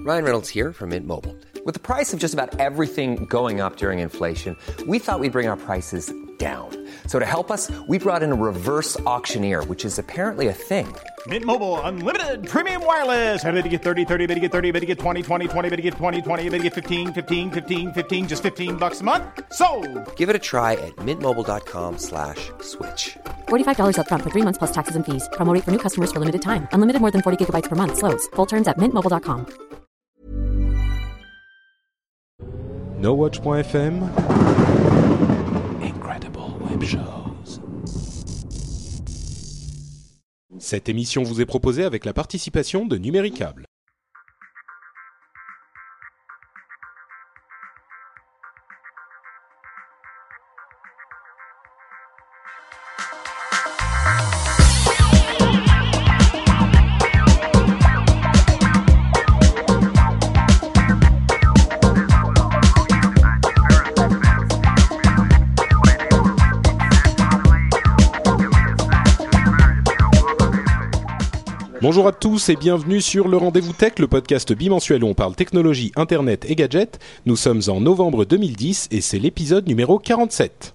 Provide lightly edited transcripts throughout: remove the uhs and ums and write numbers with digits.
Ryan Reynolds here from Mint Mobile. With the price of just about everything going up during inflation, we thought we'd bring our prices down. So to help us, we brought in a reverse auctioneer, which is apparently a thing. Mint Mobile Unlimited Premium Wireless. How to get 30, 30, how to get 30, how to get 20, 20, 20, how to get 20, 20, how to get 15, 15, 15, 15, just $15 a month? Sold! Give it a try at mintmobile.com/switch. $45 up front for 3 months plus taxes and fees. Promo rate for new customers for limited time. Unlimited more than 40 gigabytes per month. Slows full terms at mintmobile.com. NoWatch.fm Incredible Web Shows. Cette émission vous est proposée avec la participation de Numéricable. Bonjour à tous et bienvenue sur le Rendez-vous Tech, le podcast bimensuel où on parle technologie, internet et gadgets. Nous sommes en novembre 2010 et c'est l'épisode numéro 47.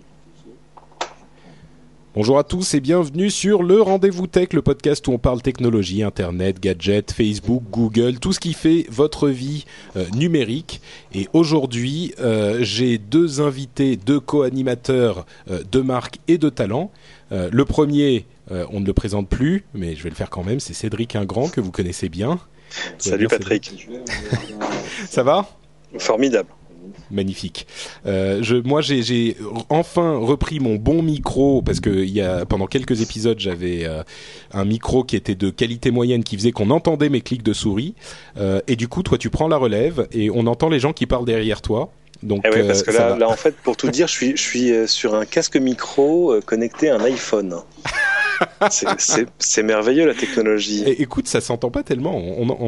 Bonjour à tous et bienvenue sur le Rendez-vous Tech, le podcast où on parle technologie, internet, gadgets, Facebook, Google, tout ce qui fait votre vie numérique. Et aujourd'hui, j'ai deux invités, deux co-animateurs de marque et de talent. Le premier, on ne le présente plus, mais je vais le faire quand même, c'est Cédric Ingrand, que vous connaissez bien. Salut Patrick. Ça va ? Formidable. Magnifique. Moi, j'ai enfin repris mon bon micro parce que pendant quelques épisodes, j'avais un micro qui était de qualité moyenne qui faisait qu'on entendait mes clics de souris. Et du coup, toi, tu prends la relève et on entend les gens qui parlent derrière toi. Donc, oui, parce que là, en fait, pour tout dire, je suis sur un casque micro connecté à un iPhone. C'est merveilleux la technologie. Et, écoute, ça s'entend pas tellement.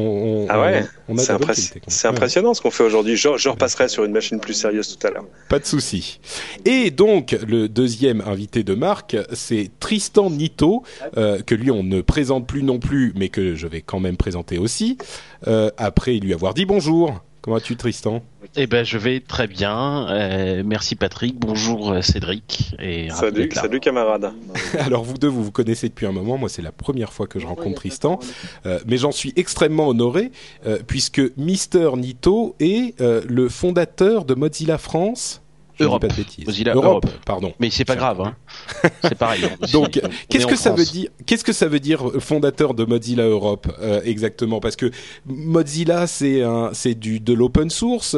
C'est impressionnant ce qu'on fait aujourd'hui. Je repasserai sur une machine plus sérieuse tout à l'heure. Pas de souci. Et donc le deuxième invité de marque, c'est Tristan Nitto, que lui on ne présente plus non plus, mais que je vais quand même présenter aussi. Après lui avoir dit bonjour. Comment vas-tu, Tristan ? Eh ben, je vais très bien. Merci Patrick. Bonjour Cédric. Et salut camarade. Alors vous deux, vous vous connaissez depuis un moment. Moi, c'est la première fois que je rencontre Tristan, mais j'en suis extrêmement honoré puisque Mister Nitto est le fondateur de Mozilla France. Europe. Pas de bêtises. Mozilla Europe, pardon. Mais c'est pas grave, hein. C'est pareil. Donc, qu'est-ce que ça veut dire fondateur de Mozilla Europe exactement ? Parce que Mozilla, c'est de l'open source.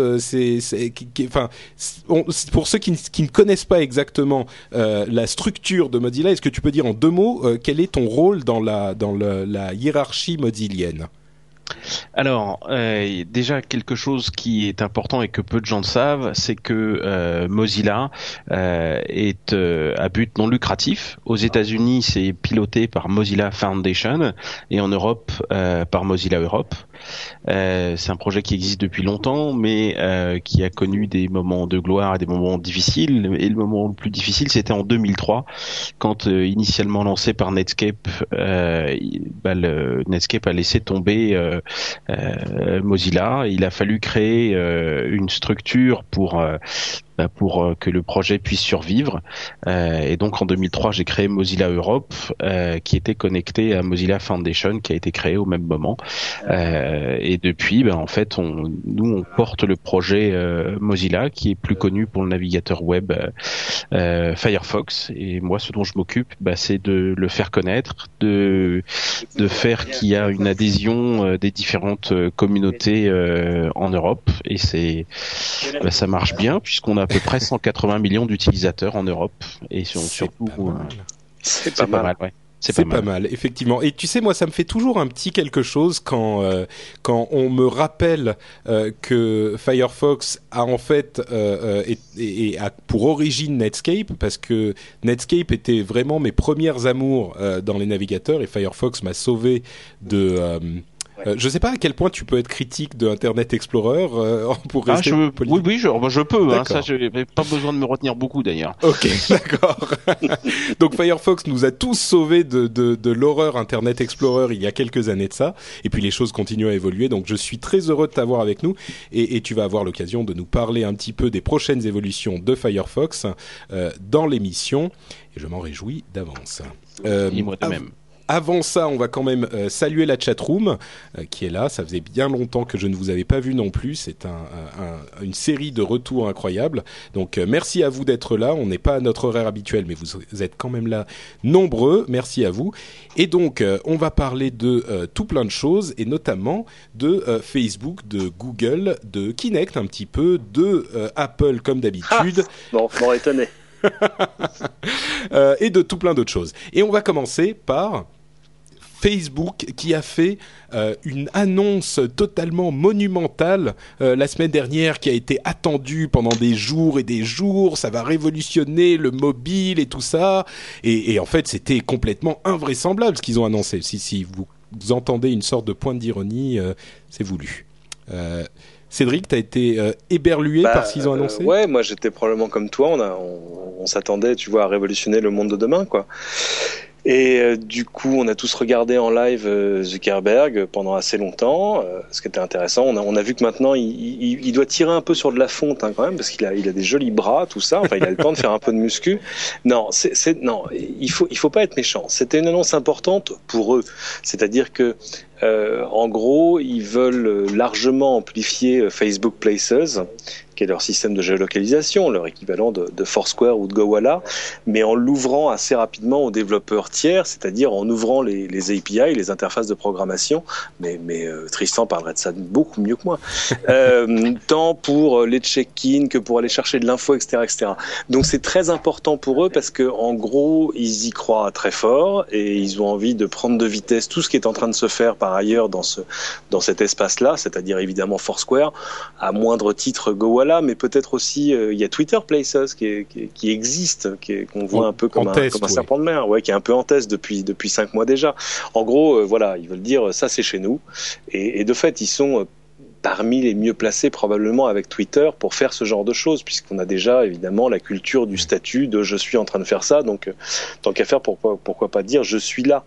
Pour ceux qui ne connaissent pas exactement la structure de Mozilla, est-ce que tu peux dire en deux mots quel est ton rôle dans la hiérarchie mozillienne ? Alors, déjà quelque chose qui est important et que peu de gens savent, c'est que Mozilla est à but non lucratif. Aux États-Unis, c'est piloté par Mozilla Foundation et en Europe par Mozilla Europe. C'est un projet qui existe depuis longtemps, mais qui a connu des moments de gloire et des moments difficiles. Et le moment le plus difficile, c'était en 2003, quand initialement lancé par Netscape, Netscape a laissé tomber Mozilla. Il a fallu créer une structure pour que le projet puisse survivre. Et donc en 2003, j'ai créé Mozilla Europe, qui était connecté à Mozilla Foundation, qui a été créé au même moment. Et depuis, en fait, on porte le projet Mozilla, qui est plus connu pour le navigateur web Firefox. Et moi, ce dont je m'occupe, c'est de le faire connaître, de faire qu'il y a une adhésion des différentes communautés en Europe. Et ça marche bien, puisqu'on a à peu près 180 millions d'utilisateurs en Europe et surtout c'est pas mal. Ouais. C'est pas mal, effectivement. Et tu sais, moi, ça me fait toujours un petit quelque chose quand on me rappelle que Firefox a en fait a pour origine Netscape, parce que Netscape était vraiment mes premières amours dans les navigateurs et Firefox m'a sauvé de Ouais. Je sais pas à quel point tu peux être critique de Internet Explorer pour rester poli. Oui, je peux. Hein, ça, D'accord. je n'ai pas besoin de me retenir beaucoup d'ailleurs. Ok, d'accord. Donc Firefox nous a tous sauvés de l'horreur Internet Explorer il y a quelques années de ça. Et puis les choses continuent à évoluer. Donc je suis très heureux de t'avoir avec nous. Et tu vas avoir l'occasion de nous parler un petit peu des prochaines évolutions de Firefox dans l'émission. Et je m'en réjouis d'avance. Et moi de même. Avant ça, on va quand même saluer la chatroom qui est là. Ça faisait bien longtemps que je ne vous avais pas vu non plus. C'est une série de retours incroyables. Donc merci à vous d'être là. On n'est pas à notre horaire habituel, mais vous êtes quand même là nombreux. Merci à vous. Et donc, on va parler de tout plein de choses, et notamment de Facebook, de Google, de Kinect un petit peu, de Apple comme d'habitude. Bon, m'aurait étonné. Et de tout plein d'autres choses. Et on va commencer par Facebook qui a fait une annonce totalement monumentale la semaine dernière, qui a été attendue pendant des jours et des jours. Ça va révolutionner le mobile et tout ça. Et en fait, c'était complètement invraisemblable ce qu'ils ont annoncé. Si vous entendez une sorte de pointe d'ironie, c'est voulu. Cédric, t'as été éberlué par ce qu'ils ont annoncé ? Ouais, moi j'étais probablement comme toi, on s'attendait, tu vois, à révolutionner le monde de demain, quoi. Et du coup, on a tous regardé en live Zuckerberg pendant assez longtemps, ce qui était intéressant. On a vu que maintenant, il doit tirer un peu sur de la fonte, hein, quand même, parce qu'il a des jolis bras, tout ça. Enfin, il a le temps de faire un peu de muscu. Non, non, il faut pas être méchant. C'était une annonce importante pour eux. C'est-à-dire que en gros, ils veulent largement amplifier Facebook Places, qui est leur système de géolocalisation, leur équivalent de Foursquare ou de Gowalla, mais en l'ouvrant assez rapidement aux développeurs tiers, c'est-à-dire en ouvrant les API, les interfaces de programmation, mais Tristan parlerait de ça beaucoup mieux que moi, tant pour les check-in que pour aller chercher de l'info, etc., etc. Donc c'est très important pour eux parce que en gros, ils y croient très fort et ils ont envie de prendre de vitesse tout ce qui est en train de se faire par ailleurs dans cet espace-là, c'est-à-dire évidemment Foursquare, à moindre titre Gowalla, mais peut-être aussi il y a Twitter Places qui existe, qu'on voit un peu comme un serpent de mer, ouais, qui est un peu en test depuis 5 mois déjà. En gros, voilà, ils veulent dire ça c'est chez nous, et de fait ils sont parmi les mieux placés probablement avec Twitter pour faire ce genre de choses, puisqu'on a déjà évidemment la culture du statut de je suis en train de faire ça, donc tant qu'à faire, pourquoi pas dire je suis là.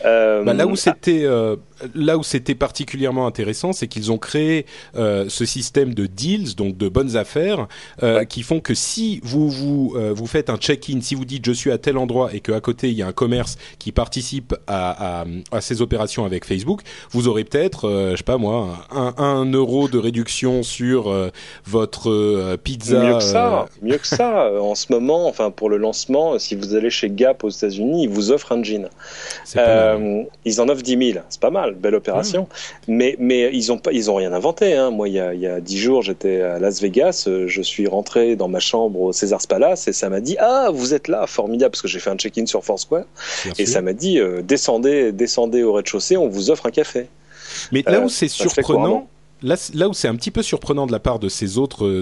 Là où c'était particulièrement intéressant, c'est qu'ils ont créé ce système de deals, donc de bonnes affaires, qui font que si vous faites un check-in, si vous dites je suis à tel endroit et qu'à côté il y a un commerce qui participe à ces opérations avec Facebook, vous aurez peut-être, je sais pas moi, un euro de réduction sur votre pizza. Mieux que ça. En ce moment, enfin pour le lancement, si vous allez chez Gap aux États-Unis, ils vous offrent un jean. Ils en offrent 10 000. C'est pas mal. Belle opération, mais ils ont rien inventé, hein. Moi il y a 10 jours j'étais à Las Vegas, je suis rentré dans ma chambre au Caesars Palace et ça m'a dit vous êtes là, formidable, parce que j'ai fait un check-in sur Foursquare et ça m'a dit descendez au rez-de-chaussée, on vous offre un café. Mais là où c'est surprenant, là où c'est un petit peu surprenant de la part de ces autres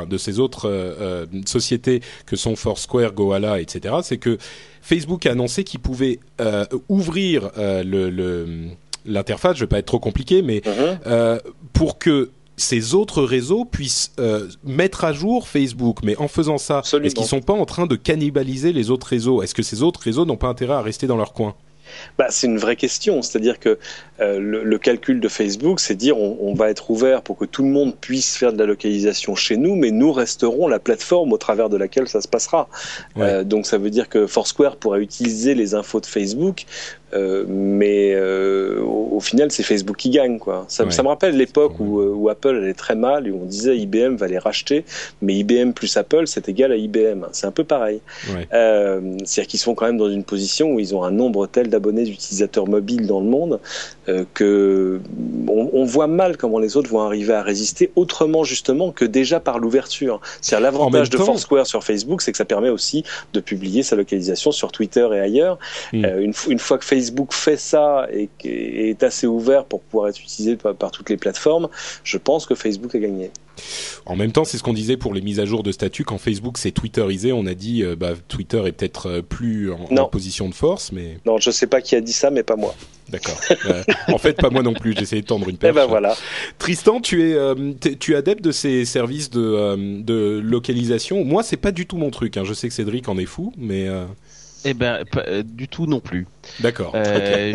sociétés que sont Foursquare, Gowalla, etc., c'est que Facebook a annoncé qu'il pouvait ouvrir l'interface, je vais pas être trop compliqué, mais pour que ces autres réseaux puissent mettre à jour Facebook. Mais en faisant ça, Est-ce qu'ils sont pas en train de cannibaliser les autres réseaux ? Est-ce que ces autres réseaux n'ont pas intérêt à rester dans leur coin ? C'est une vraie question, c'est-à-dire que le calcul de Facebook, c'est dire on va être ouvert pour que tout le monde puisse faire de la localisation chez nous, mais nous resterons la plateforme au travers de laquelle ça se passera. Ouais. Donc ça veut dire que Foursquare pourrait utiliser les infos de Facebook, mais au final c'est Facebook qui gagne, quoi. Ça me rappelle l'époque où Apple allait très mal et où on disait IBM va les racheter, mais IBM plus Apple c'est égal à IBM. C'est un peu pareil. C'est-à-dire qu'ils sont quand même dans une position où ils ont un nombre tel d'abonnés d'utilisateurs mobiles dans le monde que on voit mal comment les autres vont arriver à résister autrement justement que déjà par l'ouverture. C'est-à-dire l'avantage de Foursquare sur Facebook, c'est que ça permet aussi de publier sa localisation sur Twitter et ailleurs. Une fois que Facebook fait ça et est assez ouvert pour pouvoir être utilisé par toutes les plateformes, je pense que Facebook a gagné. En même temps, c'est ce qu'on disait pour les mises à jour de statut. Quand Facebook s'est twitterisé, on a dit Twitter est peut-être plus en position de force, mais... Non, je sais pas qui a dit ça, mais pas moi. D'accord. En fait, pas moi non plus. J'essayais de tendre une perche. Et ben voilà. Tristan, tu es adepte de ces services de localisation. Moi, c'est pas du tout mon truc. Hein. Je sais que Cédric en est fou, mais. Eh ben, pas, du tout non plus. D'accord. Mais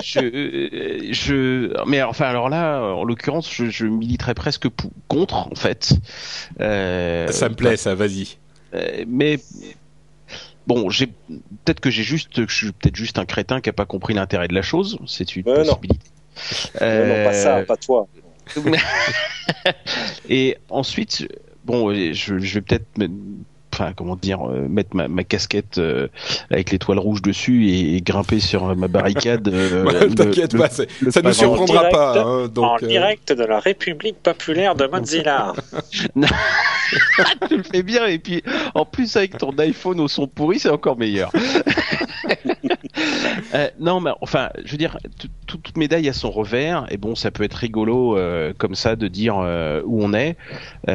enfin, alors là, en l'occurrence, je militerais presque contre, en fait. Ça me plaît, ça. Vas-y. Mais bon, peut-être que je suis peut-être juste un crétin qui a pas compris l'intérêt de la chose. C'est une possibilité. Non, pas ça, pas toi. Et ensuite, bon, je vais peut-être mettre ma casquette avec l'étoile rouge dessus et grimper sur ma barricade. T'inquiète pas, ça ne surprendra pas. Hein, donc, en direct de la République populaire de Mozilla. Tu le fais bien, et puis en plus avec ton iPhone au son pourri, c'est encore meilleur. Non, mais enfin, je veux dire, toute médaille a son revers, et bon, ça peut être rigolo comme ça de dire où on est.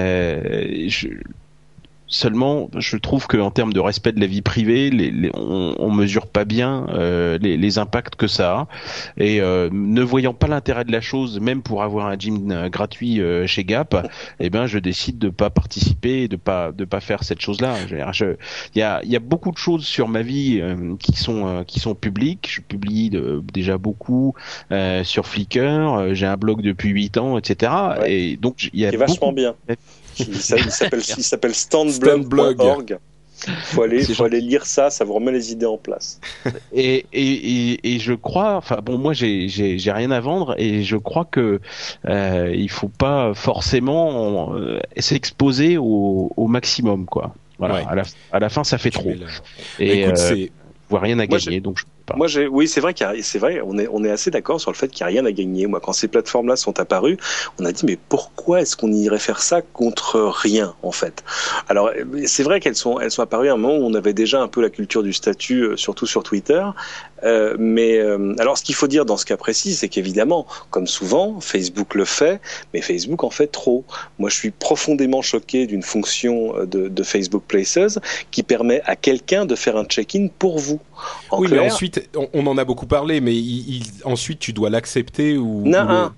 Seulement, je trouve qu'en termes de respect de la vie privée, on mesure pas bien les impacts que ça a. Et ne voyant pas l'intérêt de la chose, même pour avoir un gym gratuit chez Gap, eh ben, je décide de pas participer, et de pas faire cette chose-là. Il y a beaucoup de choses sur ma vie qui sont publiques. Je publie déjà beaucoup sur Flickr. J'ai un blog depuis 8 ans, etc. Ouais. Et donc il y a vachement bien. Il s'appelle standblog.org. Faut aller lire ça vous remet les idées en place. Et je crois, enfin bon, moi j'ai rien à vendre, et je crois que il faut pas forcément s'exposer au maximum, quoi. Voilà, ouais. À la fin ça fait trop. Et écoute, je vois rien à gagner, donc je peux pas. Oui, c'est vrai on est assez d'accord sur le fait qu'il n'y a rien à gagner. Moi, quand ces plateformes-là sont apparues, on a dit mais pourquoi est-ce qu'on irait faire ça contre rien, en fait? Alors, c'est vrai qu'elles sont apparues à un moment où on avait déjà un peu la culture du statut, surtout sur Twitter. Mais alors, ce qu'il faut dire dans ce cas précis, c'est qu'évidemment, comme souvent, Facebook le fait, mais Facebook en fait trop. Moi, je suis profondément choqué d'une fonction de Facebook Places qui permet à quelqu'un de faire un check-in pour vous. Oui, mais ensuite, on en a beaucoup parlé, mais ensuite, tu dois l'accepter ou... Non,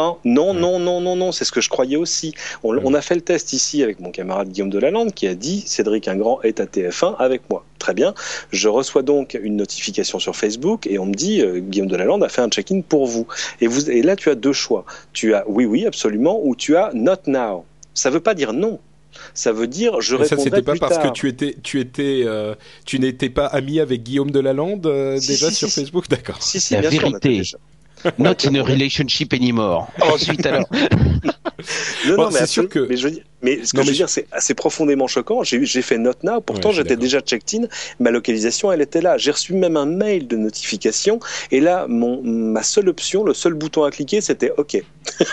c'est ce que je croyais aussi. On a fait le test ici avec mon camarade Guillaume Delalande qui a dit « Cédric Ingrand est à TF1 avec moi ». Très bien. Je reçois donc une notification sur Facebook et on me dit Guillaume Delalande a fait un check-in pour vous. Et là, tu as deux choix. Tu as oui, absolument, ou tu as not now. Ça veut pas dire non. Ça veut dire je répondrai plus tard. Ça, c'était pas parce que tu n'étais pas ami avec Guillaume Delalande sur Facebook, d'accord. Si, la bien vérité. Sûr, Not in a relationship anymore. Ensuite, alors. Non, c'est sûr que. Mais ce que je veux dire, c'est profondément choquant. J'ai fait Not Now, pourtant j'étais déjà checked in, ma localisation elle était là. J'ai reçu même un mail de notification, et là ma seule option, le seul bouton à cliquer, c'était OK.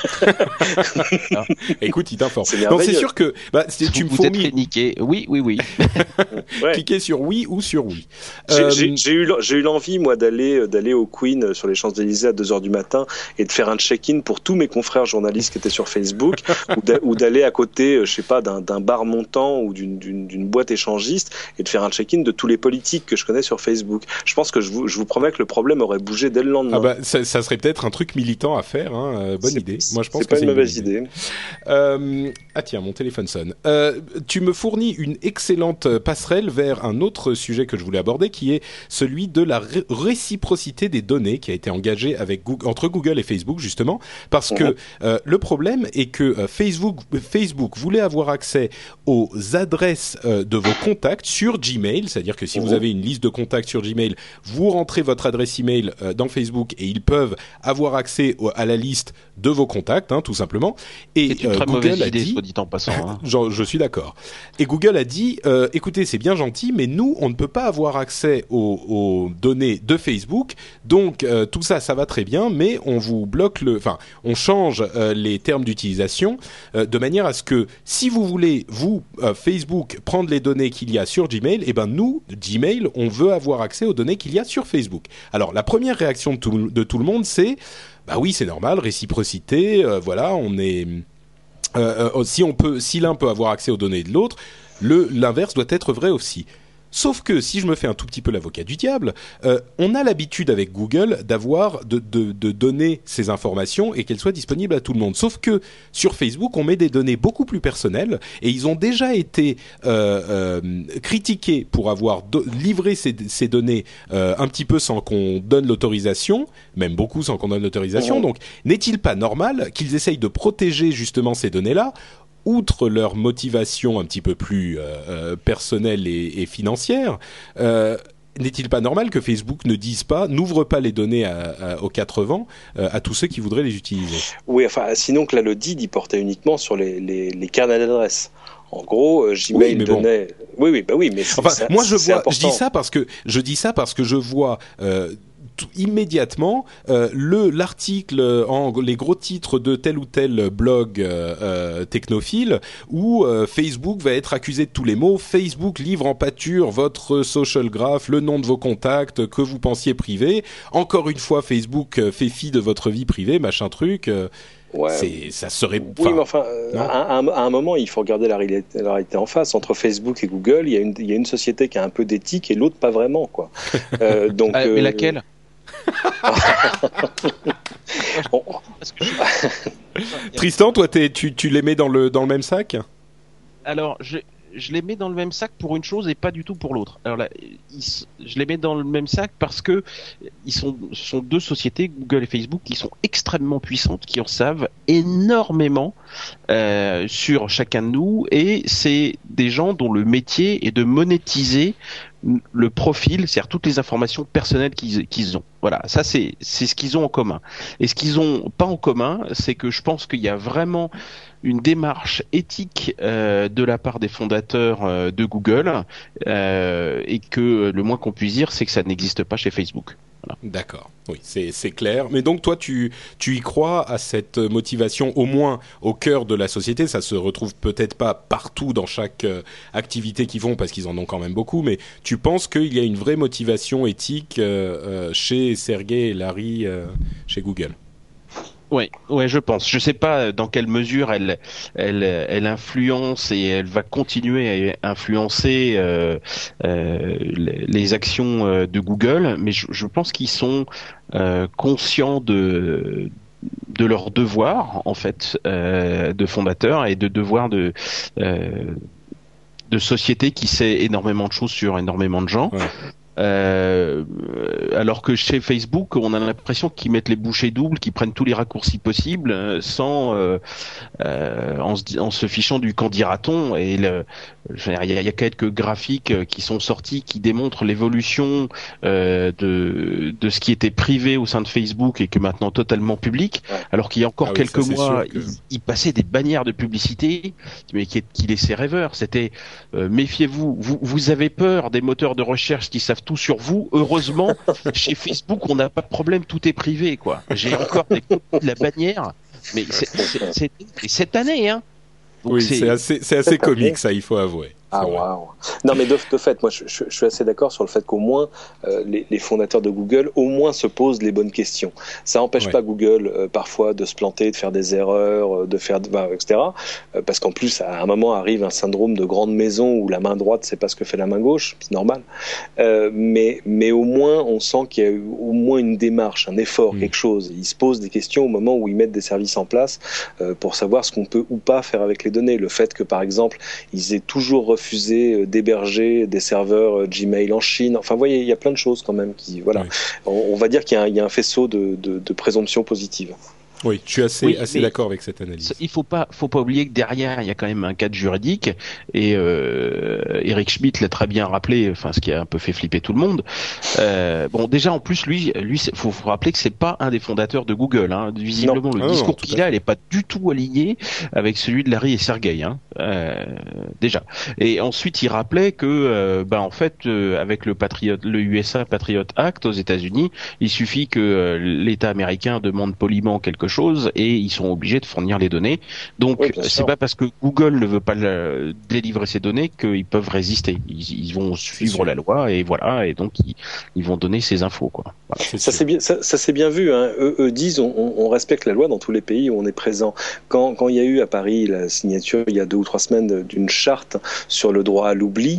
Écoute, il t'informe. Non, c'est sûr que tu me fournis. Oui. Ouais. Cliquez sur oui ou sur oui. J'ai eu l'envie, moi, d'aller au Queen sur les Champs-Élysées à 2h du matin et de faire un check-in pour tous mes confrères journalistes qui étaient sur Facebook, ou d'aller à côté, je sais pas, d'un bar montant ou d'une boîte échangiste et de faire un check-in de tous les politiques que je connais sur Facebook. Je pense que je vous promets que le problème aurait bougé dès le lendemain. Ça serait peut-être un truc militant à faire, hein. Bonne idée. Moi, je pense que c'est pas une mauvaise idée. Tiens, mon téléphone sonne. Tu me fournis une excellente passerelle vers un autre sujet que je voulais aborder, qui est celui de la réciprocité des données qui a été engagée entre Google et Facebook, justement, parce que le problème est que Facebook voulait avoir accès aux adresses de vos contacts sur Gmail, c'est-à-dire que si vous avez une liste de contacts sur Gmail, vous rentrez votre adresse email dans Facebook et ils peuvent avoir accès à la liste de vos contacts, hein, tout simplement. Et c'est une très Google mauvaise a idée, dit, soit dit en passant. Hein. je suis d'accord. Et Google a dit, écoutez, c'est bien gentil, mais nous, on ne peut pas avoir accès aux données de Facebook, donc tout ça va très bien, mais on vous bloque on change les termes d'utilisation de manière à ce que si vous voulez, Facebook, prendre les données qu'il y a sur Gmail, eh ben nous, Gmail, on veut avoir accès aux données qu'il y a sur Facebook. Alors, la première réaction de tout le monde, c'est bah oui, c'est normal, réciprocité, voilà, on est... si l'un peut avoir accès aux données de l'autre, l'inverse doit être vrai aussi. Sauf que si je me fais un tout petit peu l'avocat du diable, on a l'habitude avec Google de donner ces informations et qu'elles soient disponibles à tout le monde. Sauf que sur Facebook, on met des données beaucoup plus personnelles et ils ont déjà été critiqués pour avoir livré ces données un petit peu sans qu'on donne l'autorisation, même beaucoup sans qu'on donne l'autorisation. Donc, n'est-il pas normal qu'ils essayent de protéger justement ces données-là, outre leur motivation un petit peu plus personnelle et financière, n'est-il pas normal que Facebook n'ouvre pas les données aux quatre vents à tous ceux qui voudraient les utiliser? Oui, enfin, sinon que là, le DID, il portait uniquement sur les carnets d'adresses. En gros, Gmail donnait. Bon. Oui, mais moi, je dis ça parce que je vois immédiatement l'article les gros titres de tel ou tel blog technophile où Facebook va être accusé de tous les maux. Facebook livre en pâture votre social graph, le nom de vos contacts que vous pensiez privés. Encore une fois, Facebook fait fi de votre vie privée, machin truc. Ça serait. Oui, mais enfin, à un moment, il faut regarder la réalité en face. Entre Facebook et Google, il y a une société qui a un peu d'éthique et l'autre pas vraiment, quoi. Donc. Mais laquelle? Tristan, toi, tu les mets dans le même sac? Alors, je les mets dans le même sac pour une chose et pas du tout pour l'autre. Alors là, je les mets dans le même sac parce que ce sont deux sociétés, Google et Facebook, qui sont extrêmement puissantes, qui en savent énormément sur chacun de nous, et c'est des gens dont le métier est de monétiser le profil, c'est-à-dire toutes les informations personnelles qu'ils ont. Voilà, ça c'est ce qu'ils ont en commun. Et ce qu'ils ont pas en commun, c'est que je pense qu'il y a vraiment une démarche éthique de la part des fondateurs de Google et que le moins qu'on puisse dire, c'est que ça n'existe pas chez Facebook. Voilà. D'accord, oui, c'est clair. Mais donc toi, tu y crois à cette motivation, au moins au cœur de la société. Ça se retrouve peut-être pas partout dans chaque activité qu'ils font, parce qu'ils en ont quand même beaucoup, mais tu penses qu'il y a une vraie motivation éthique chez Sergey et Larry chez Google? Ouais, je pense. Je sais pas dans quelle mesure elle influence et elle va continuer à influencer les actions de Google, mais je pense qu'ils sont conscients de leur devoir, en fait, de fondateur et de devoir de société qui sait énormément de choses sur énormément de gens. Ouais. Alors que chez Facebook, on a l'impression qu'ils mettent les bouchées doubles, qu'ils prennent tous les raccourcis possibles, en se fichant du qu'en dira-t-on. Et il y a quelques graphiques qui sont sortis qui démontrent l'évolution de ce qui était privé au sein de Facebook et que maintenant totalement public. Ouais. Alors qu'il y a encore quelques mois, ils passaient des bannières de publicité, mais qui laissaient rêveur. C'était méfiez-vous, vous avez peur des moteurs de recherche qui savent tout sur vous. Heureusement, chez Facebook, on n'a pas de problème, tout est privé, quoi. J'ai encore des copies de la bannière, mais c'est cette année, hein. Donc oui, c'est assez comique, ça, il faut avouer. Ah waouh. Non mais de fait, moi je suis assez d'accord sur le fait qu'au moins les fondateurs de Google au moins se posent les bonnes questions. Ça n'empêche pas Google parfois de se planter, de faire des erreurs, etc. Parce qu'en plus à un moment arrive un syndrome de grande maison où la main droite sait pas ce que fait la main gauche, c'est normal. Mais au moins on sent qu'il y a au moins une démarche, un effort, quelque chose. Ils se posent des questions au moment où ils mettent des services en place pour savoir ce qu'on peut ou pas faire avec les données. Le fait que par exemple ils aient toujours refusé d'héberger des serveurs Gmail en Chine. Enfin, vous voyez, il y a plein de choses quand même qui, voilà. Oui. On va dire qu'il y a un faisceau de présomptions positives. Oui, je suis assez d'accord avec cette analyse. Il faut pas oublier que derrière il y a quand même un cadre juridique et Eric Schmidt l'a très bien rappelé, enfin ce qui a un peu fait flipper tout le monde. Bon, déjà en plus lui faut rappeler que c'est pas un des fondateurs de Google, hein. Visiblement le discours qu'il a, elle est pas du tout aligné avec celui de Larry et Sergey, hein. Déjà. Et ensuite il rappelait que en fait avec le USA Patriot Act aux États-Unis, il suffit que l'État américain demande poliment quelque chose et ils sont obligés de fournir les données. Donc c'est pas parce que Google ne veut pas délivrer ces données qu'ils peuvent résister. Ils vont suivre la loi et voilà, et donc ils vont donner ces infos, quoi. Voilà. Ça c'est bien vu, hein. Eux disent on respecte la loi dans tous les pays où on est présent. Quand il y a eu à Paris la signature il y a 2 ou 3 semaines d'une charte sur le droit à l'oubli,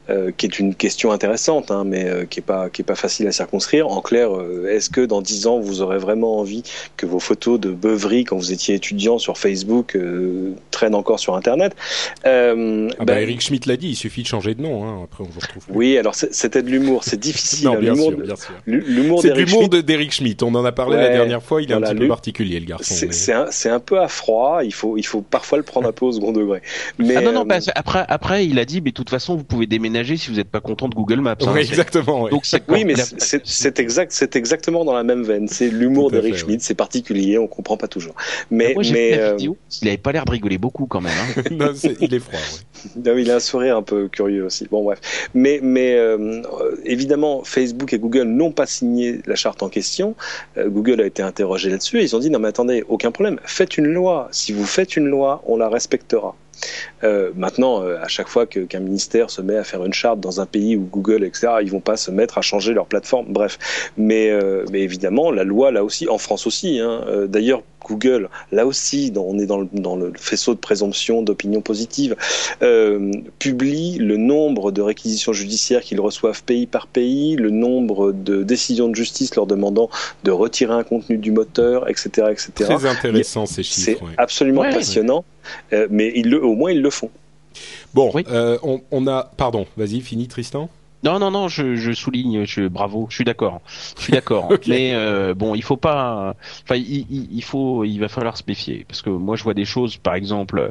qui est une question intéressante, hein, mais qui est pas facile à circonscrire. En clair, est-ce que dans 10 ans, vous aurez vraiment envie que vos photos de beuverie quand vous étiez étudiant sur Facebook traînent encore sur Internet? Eric Schmidt l'a dit, il suffit de changer de nom. Hein, après, on vous retrouve plus. Oui, alors c'était de l'humour, c'est difficile. Non, bien sûr. L'humour c'est d'Eric l'humour Schmidt. d'Eric Schmidt. On en a parlé la dernière fois. Il est un petit peu particulier, le garçon. C'est un peu à froid. Il faut parfois le prendre un peu au second degré. Mais après, il a dit, mais de toute façon, vous pouvez déménager si vous n'êtes pas content de Google Maps. Oui, exactement. Donc mais c'est exactement dans la même veine. C'est l'humour d'Eric Schmidt. C'est particulier. On comprend pas toujours. Mais j'ai vu la vidéo. Il avait pas l'air de rigoler beaucoup quand même. Hein. Non, il est froid. Ouais. Il a un sourire un peu curieux aussi. Bon bref. Mais évidemment, Facebook et Google n'ont pas signé la charte en question. Google a été interrogé là-dessus et ils ont dit non mais attendez, aucun problème. Faites une loi. Si vous faites une loi, on la respectera. Maintenant, à chaque fois qu'un ministère se met à faire une charte dans un pays où Google, etc., ils vont pas se mettre à changer leur plateforme. Bref, mais évidemment, la loi là aussi, en France aussi. Hein, d'ailleurs, Google, là aussi, on est dans le faisceau de présomption d'opinion positive, publie le nombre de réquisitions judiciaires qu'ils reçoivent pays par pays, le nombre de décisions de justice leur demandant de retirer un contenu du moteur, etc., etc. Très intéressant ces chiffres. C'est absolument passionnant, mais au moins ils le font. Bon, oui. On a... Pardon, vas-y, fini Tristan. Non, je souligne, bravo, je suis d'accord. Okay. Mais bon, il faut pas, enfin, il va falloir se méfier parce que moi je vois des choses, par exemple,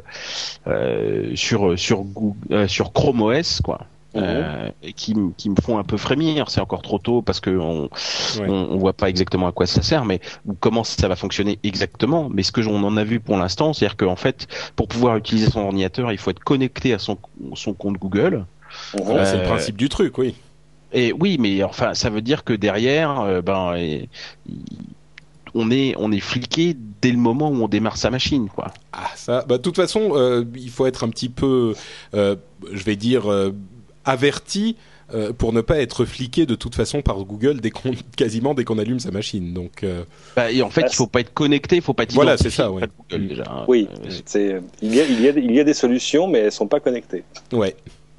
sur Chrome OS, quoi. Qui me font un peu frémir. C'est encore trop tôt parce que on voit pas exactement à quoi ça sert, mais comment ça va fonctionner exactement. Mais ce que on en a vu pour l'instant, c'est-à-dire qu'en fait, pour pouvoir utiliser son ordinateur, il faut être connecté à son compte Google. C'est le principe du truc, oui. Et oui, mais enfin, ça veut dire que derrière, on est fliqué dès le moment où on démarre sa machine, quoi. Ah, ça. De toute façon, il faut être un petit peu, je vais dire, averti pour ne pas être fliqué de toute façon par Google quasiment dès qu'on allume sa machine. Donc, et en fait, il faut pas être connecté, il faut pas être voilà, c'est ça. Ouais. Google, déjà. Oui, il y a des solutions, mais elles sont pas connectées. Ouais.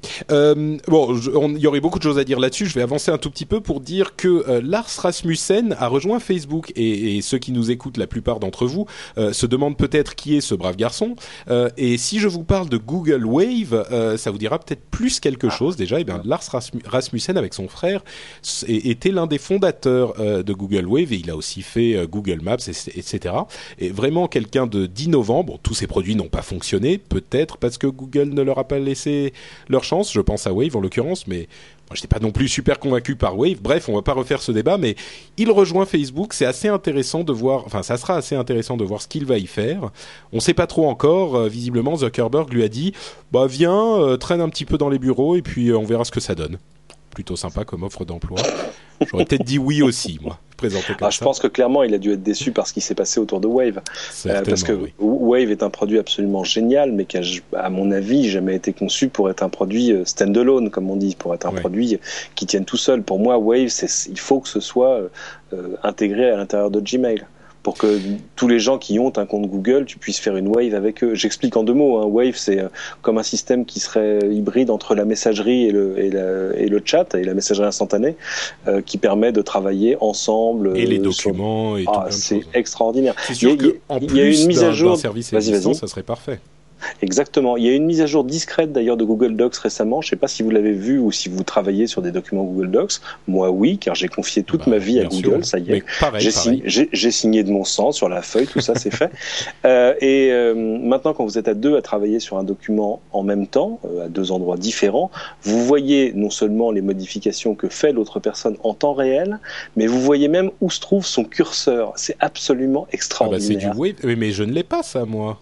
Il y aurait beaucoup de choses à dire là-dessus. Je vais avancer un tout petit peu pour dire que Lars Rasmussen a rejoint Facebook et ceux qui nous écoutent, la plupart d'entre vous, se demandent peut-être qui est ce brave garçon. Et si je vous parle de Google Wave, ça vous dira peut-être plus quelque chose. Déjà, Lars Rasmussen avec son frère était l'un des fondateurs de Google Wave et il a aussi fait Google Maps, etc. Et vraiment quelqu'un d'innovant. Bon, tous ces produits n'ont pas fonctionné, peut-être parce que Google ne leur a pas laissé leur chance. Je pense à Wave en l'occurrence, mais moi je n'étais pas non plus super convaincu par Wave. Bref, on va pas refaire ce débat, mais il rejoint Facebook. C'est assez intéressant de voir, enfin ça sera assez intéressant de voir ce qu'il va y faire. On sait pas trop encore. Visiblement, Zuckerberg lui a dit, viens, traîne un petit peu dans les bureaux et puis on verra ce que ça donne. Plutôt sympa comme offre d'emploi. J'aurais peut-être dit oui aussi, moi. Je pense que clairement, il a dû être déçu par ce qui s'est passé autour de Wave. Parce que Wave est un produit absolument génial, mais qui a, à mon avis, jamais été conçu pour être un produit stand-alone, comme on dit, pour être un produit qui tienne tout seul. Pour moi, Wave, il faut que ce soit intégré à l'intérieur de Gmail. Pour que tous les gens qui ont un compte Google, tu puisses faire une Wave avec eux. J'explique en 2 mots. Wave, c'est comme un système qui serait hybride entre la messagerie et le chat, et la messagerie instantanée, qui permet de travailler ensemble. Et les documents et tout. C'est extraordinaire. C'est sûr qu'en plus d'un service existant, ça serait parfait. Exactement. Il y a une mise à jour discrète d'ailleurs de Google Docs récemment. Je ne sais pas si vous l'avez vu ou si vous travaillez sur des documents Google Docs. Moi, oui, car j'ai confié toute ma vie à Google. Ça y est. J'ai signé de mon sang sur la feuille. Tout ça, c'est fait. Maintenant, quand vous êtes à 2 à travailler sur un document en même temps, à 2 endroits différents, vous voyez non seulement les modifications que fait l'autre personne en temps réel, mais vous voyez même où se trouve son curseur. C'est absolument extraordinaire. C'est du Wave, mais je ne l'ai pas ça, moi.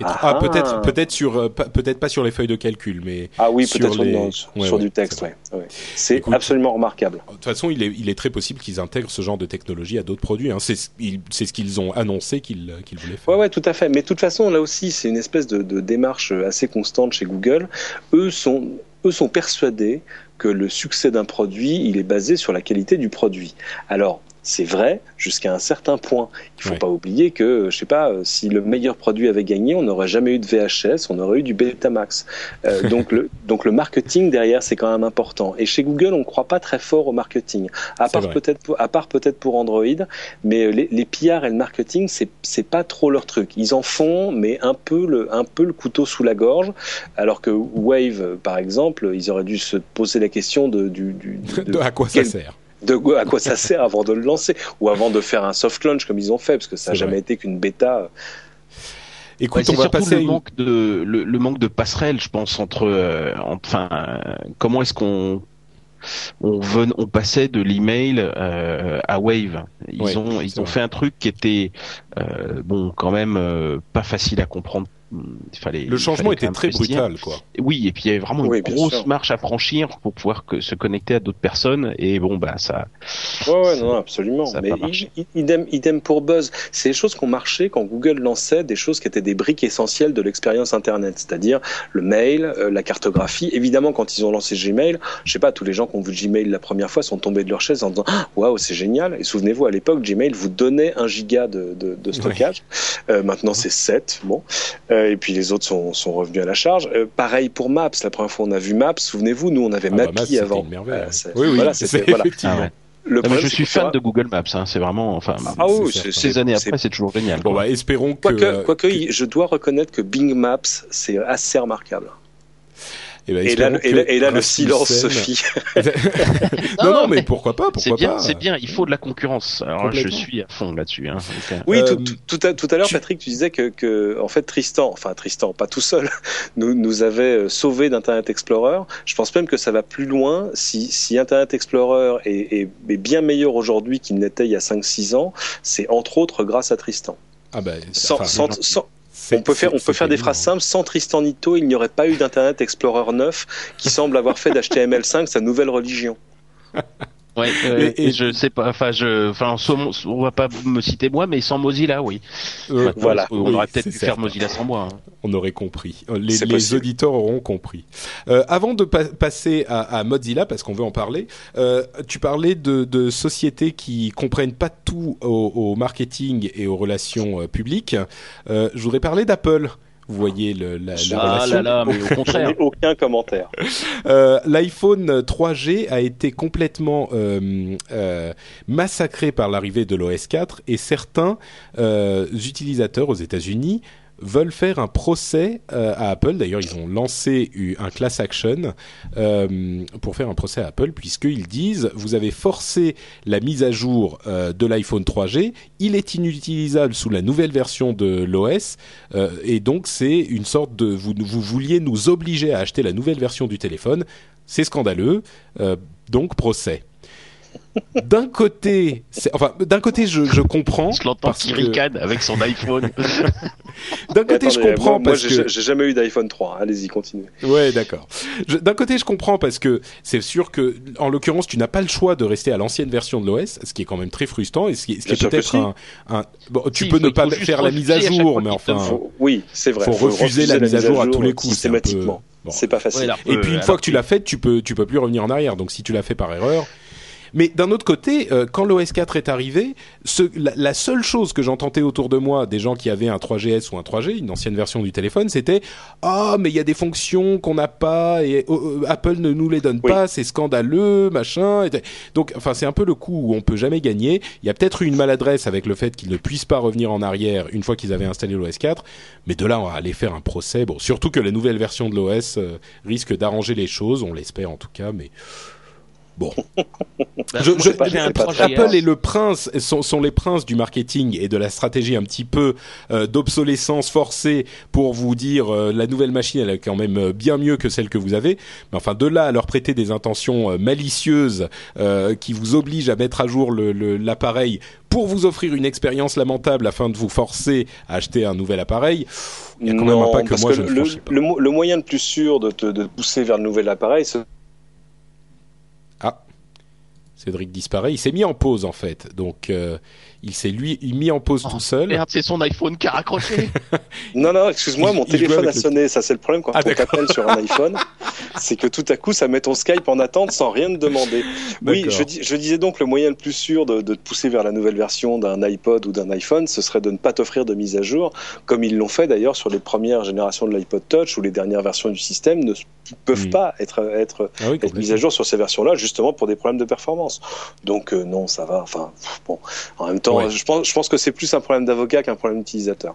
Peut-être pas sur les feuilles de calcul, mais sur du texte. C'est absolument remarquable. De toute façon, il est très possible qu'ils intègrent ce genre de technologie à d'autres produits. Hein. C'est ce qu'ils ont annoncé qu'ils voulaient faire. Ouais, tout à fait. Mais de toute façon, là aussi, c'est une espèce de démarche assez constante chez Google. Eux sont persuadés que le succès d'un produit, il est basé sur la qualité du produit. Alors, c'est vrai jusqu'à un certain point. Il faut pas oublier que, je sais pas, si le meilleur produit avait gagné, on n'aurait jamais eu de VHS, on aurait eu du Betamax. Donc le marketing derrière, c'est quand même important. Et chez Google, on ne croit pas très fort au marketing, à part peut-être pour Android, mais les PR et le marketing, c'est pas trop leur truc. Ils en font, mais un peu le couteau sous la gorge, alors que Wave, par exemple, ils auraient dû se poser la question de à quoi ça sert. À quoi ça sert avant de le lancer, ou avant de faire un soft launch comme ils ont fait, parce que ça n'a jamais été qu'une bêta. Écoute, on va passer le manque de passerelle, je pense, entre comment est-ce qu'on passait de l'email à Wave. Ils ont fait un truc qui était quand même pas facile à comprendre. Le changement était très brutal, quoi. Oui, et puis il y avait vraiment une grosse marche à franchir pour pouvoir se connecter à d'autres personnes. Et ça. Non, absolument. Mais idem pour Buzz. C'est des choses qui ont marché quand Google lançait des choses qui étaient des briques essentielles de l'expérience Internet, c'est-à-dire le mail, la cartographie. Évidemment, quand ils ont lancé Gmail, je sais pas, tous les gens qui ont vu Gmail la première fois sont tombés de leur chaise en disant waouh, c'est génial. Et souvenez-vous, à l'époque, Gmail vous donnait 1 giga de stockage. Maintenant, c'est 7. Bon. Et puis les autres sont revenus à la charge. Pareil pour Maps. La première fois on a vu Maps, souvenez-vous, nous on avait Mappy avant. Effectivement. Je suis fan de Google Maps. C'est vraiment, ces années après, c'est toujours génial. Bon, espérons que. Quoique, je dois reconnaître que Bing Maps, c'est assez remarquable. Et là, le silence se fit. non, mais pourquoi pas, c'est bien, il faut de la concurrence. Alors, je suis à fond là-dessus. Oui, tout à l'heure, Patrick, tu disais que en fait, Tristan, pas tout seul, nous avait sauvé d'Internet Explorer. Je pense même que ça va plus loin. Si Internet Explorer est bien meilleur aujourd'hui qu'il n'était il y a 5-6 ans, c'est entre autres grâce à Tristan. On peut faire des phrases simples. Sans Tristan Nitto, il n'y aurait pas eu d'Internet Explorer 9 qui semble avoir fait d'HTML5 sa nouvelle religion. Ouais, et je sais pas, on va pas me citer moi, mais sans Mozilla, oui. Voilà. On aurait peut-être pu faire Mozilla sans moi. On aurait compris. Les auditeurs auront compris. Avant de passer à Mozilla, parce qu'on veut en parler, tu parlais de sociétés qui comprennent pas tout au marketing et aux relations publiques. Je voudrais parler d'Apple. Vous voyez la relation. Mais au contraire. Aucun commentaire. L'iPhone 3G a été complètement massacré par l'arrivée de l'OS 4 et certains utilisateurs aux États-Unis veulent faire un procès à Apple. D'ailleurs, ils ont lancé un class action pour faire un procès à Apple, puisqu'ils disent vous avez forcé la mise à jour de l'iPhone 3G, il est inutilisable sous la nouvelle version de l'OS, et donc c'est une sorte de vous vouliez nous obliger à acheter la nouvelle version du téléphone. C'est scandaleux, donc procès. D'un côté, je comprends. Je l'entends qui ricane avec son iPhone. D'un côté, je comprends moi, j'ai jamais eu d'iPhone 3. Allez-y, continuez. Ouais, d'accord. D'un côté, je comprends parce que c'est sûr que, en l'occurrence, tu n'as pas le choix de rester à l'ancienne version de l'OS, ce qui est quand même très frustrant et ce qui est peut-être tu peux ne pas faire la mise à jour, mais enfin. Oui, c'est vrai. Faut refuser la mise à jour à tous les coups. Systématiquement. C'est pas facile. Et puis une fois que tu l'as faite, tu peux plus revenir en arrière. Donc si tu l'as fait par erreur. Mais d'un autre côté, quand l'OS 4 est arrivé, la seule chose que j'entendais autour de moi des gens qui avaient un 3GS ou un 3G, une ancienne version du téléphone, c'était « Ah, mais il y a des fonctions qu'on n'a pas et Apple ne nous les donne pas, c'est scandaleux, machin. » Donc, enfin, c'est un peu le coup où on peut jamais gagner. Il y a peut-être eu une maladresse avec le fait qu'ils ne puissent pas revenir en arrière une fois qu'ils avaient installé l'OS 4, mais de là, on va aller faire un procès. Bon, surtout que la nouvelle version de l'OS risque d'arranger les choses, on l'espère en tout cas, mais... Bon, Apple et le prince sont les princes du marketing et de la stratégie un petit peu d'obsolescence forcée pour vous dire la nouvelle machine elle est quand même bien mieux que celle que vous avez. Mais enfin de là à leur prêter des intentions malicieuses qui vous obligent à mettre à jour l'appareil pour vous offrir une expérience lamentable afin de vous forcer à acheter un nouvel appareil, il y a quand même un pas que moi je ne franchis pas. Le moyen le plus sûr de te pousser vers le nouvel appareil, c'est... Cédric disparaît. Il s'est mis en pause en fait, donc il s'est mis en pause tout seul. Merde, c'est son iPhone qui a raccroché. Non, excuse-moi, mon téléphone a sonné. Ça, c'est le problème quand on t'appelle sur un iPhone. C'est que tout à coup, ça met ton Skype en attente sans rien te demander. Oui, je disais donc le moyen le plus sûr de te pousser vers la nouvelle version d'un iPod ou d'un iPhone, ce serait de ne pas t'offrir de mise à jour, comme ils l'ont fait d'ailleurs sur les premières générations de l'iPod Touch, où les dernières versions du système ne peuvent pas être mises à jour sur ces versions-là, justement pour des problèmes de performance. Donc non, ça va. Enfin, bon, en même temps, je pense que c'est plus un problème d'avocat qu'un problème d'utilisateur.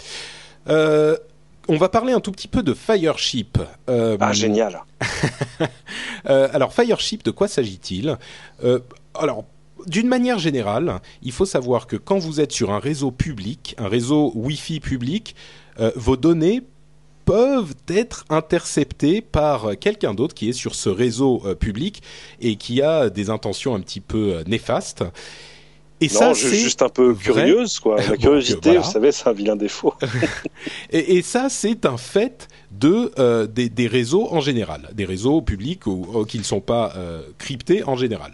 On va parler un tout petit peu de Fireship. Génial. Alors, Fireship, de quoi s'agit-il ? Alors, d'une manière générale, il faut savoir que quand vous êtes sur un réseau public, un réseau Wi-Fi public, vos données peuvent être interceptées par quelqu'un d'autre qui est sur ce réseau public et qui a des intentions un petit peu néfastes. Et non, ça, c'est juste un peu curieuse, quoi. La curiosité, voilà. Vous savez, c'est un vilain défaut. et ça, c'est un fait des réseaux en général, des réseaux publics ou qui ne sont pas cryptés en général.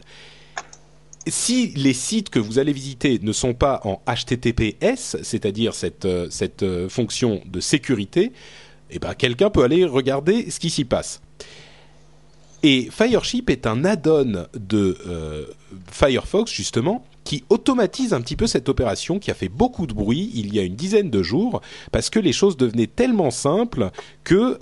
Si les sites que vous allez visiter ne sont pas en HTTPS, c'est-à-dire cette fonction de sécurité, eh ben quelqu'un peut aller regarder ce qui s'y passe. Et Fireship est un add-on de Firefox, justement, qui automatise un petit peu cette opération qui a fait beaucoup de bruit il y a une dizaine de jours parce que les choses devenaient tellement simples que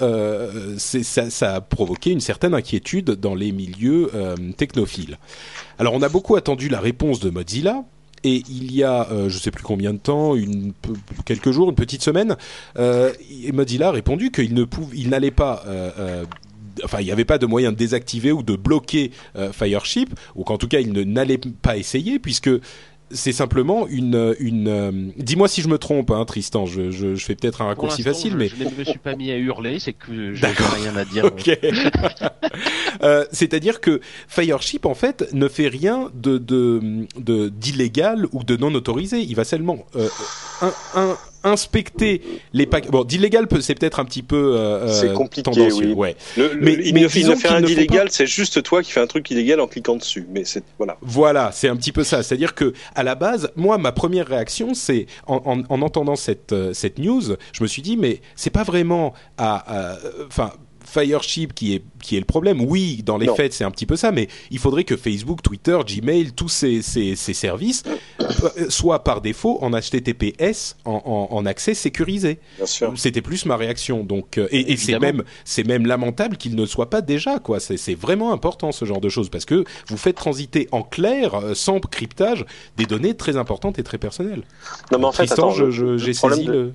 ça a provoqué une certaine inquiétude dans les milieux technophiles. Alors on a beaucoup attendu la réponse de Mozilla et il y a je ne sais plus combien de temps, quelques jours, une petite semaine, Mozilla a répondu qu'il n'allait pas il n'y avait pas de moyen de désactiver ou de bloquer Fireship, ou qu'en tout cas, il n'allait pas essayer, puisque c'est simplement une dis-moi si je me trompe, hein, Tristan, je fais peut-être un raccourci facile, mais... Je ne me suis pas mis à hurler, c'est que je n'ai rien à dire. Okay. C'est-à-dire que Fireship, en fait, ne fait rien d'illégal ou de non autorisé. Il va seulement inspecter les paquets. Bon, d'illégal, c'est peut-être un petit peu c'est compliqué, tendancieux. Oui. Ouais. Mais il ne fait rien d'illégal, c'est juste toi qui fais un truc illégal en cliquant dessus. Mais c'est voilà. Voilà, c'est un petit peu ça. C'est-à-dire que à la base, moi, ma première réaction, c'est en entendant cette news, je me suis dit, mais c'est pas vraiment Fireship qui est le problème. Oui, dans les faits, c'est un petit peu ça, mais il faudrait que Facebook, Twitter, Gmail, tous ces services soient par défaut en HTTPS, en accès sécurisé. Bien sûr. C'était plus ma réaction. Donc, et c'est même lamentable qu'il ne le soit pas déjà, quoi. C'est vraiment important ce genre de choses parce que vous faites transiter en clair, sans cryptage, des données très importantes et très personnelles. Non, mais en fait, Tristan, j'ai saisi le.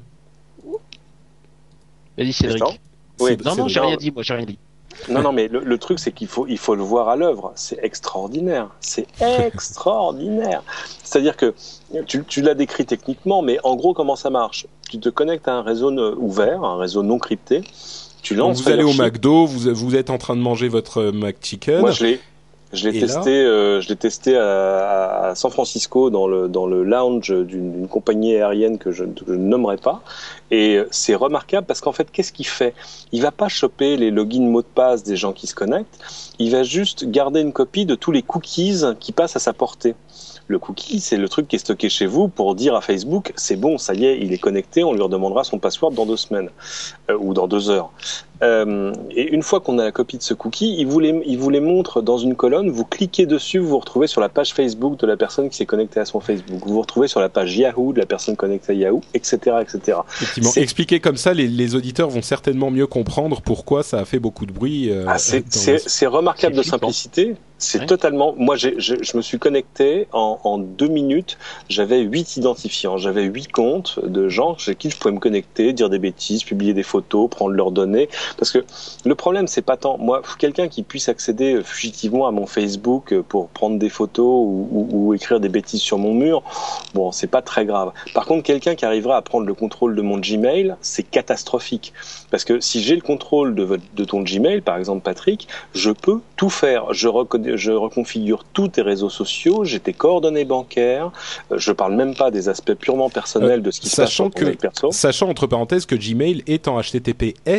Vas-y, Cédric. Oui, non, j'ai rien dit, moi, j'ai rien dit. Non, mais le truc, c'est qu'il faut le voir à l'œuvre. C'est extraordinaire. C'est extraordinaire. C'est-à-dire que tu l'as décrit techniquement, mais en gros, comment ça marche ? Tu te connectes à un réseau ouvert, un réseau non crypté. Tu lances. Donc vous allez au McDo, vous êtes en train de manger votre McChicken. Moi, je l'ai testé à San Francisco dans le lounge d'une compagnie aérienne que je ne nommerai pas. Et c'est remarquable parce qu'en fait, qu'est-ce qu'il fait ? Il va pas choper les logins mots de passe des gens qui se connectent. Il va juste garder une copie de tous les cookies qui passent à sa portée. Le cookie, c'est le truc qui est stocké chez vous pour dire à Facebook, c'est bon, ça y est, il est connecté, on lui redemandera son password dans 2 semaines ou dans 2 heures. Et une fois qu'on a la copie de ce cookie, il vous les montre dans une colonne, vous cliquez dessus, vous vous retrouvez sur la page Facebook de la personne qui s'est connectée à son Facebook, vous vous retrouvez sur la page Yahoo de la personne connectée à Yahoo, etc. etc. Effectivement, expliqué comme ça, les auditeurs vont certainement mieux comprendre pourquoi ça a fait beaucoup de bruit. C'est remarquable de simplicité. C'est totalement. Moi, je me suis connecté en 2 minutes. J'avais 8 identifiants, j'avais 8 comptes de gens chez qui je pouvais me connecter, dire des bêtises, publier des photos, prendre leurs données. Parce que le problème, c'est pas tant moi, quelqu'un qui puisse accéder fugitivement à mon Facebook pour prendre des photos ou écrire des bêtises sur mon mur. Bon, c'est pas très grave. Par contre, quelqu'un qui arrivera à prendre le contrôle de mon Gmail, c'est catastrophique. Parce que si j'ai le contrôle de ton Gmail, par exemple, Patrick, je peux tout faire. Je reconfigure tous tes réseaux sociaux, j'ai tes coordonnées bancaires, je parle même pas des aspects purement personnels de ce qui se passe sur ton mail perso. Sachant entre parenthèses que Gmail est en HTTPS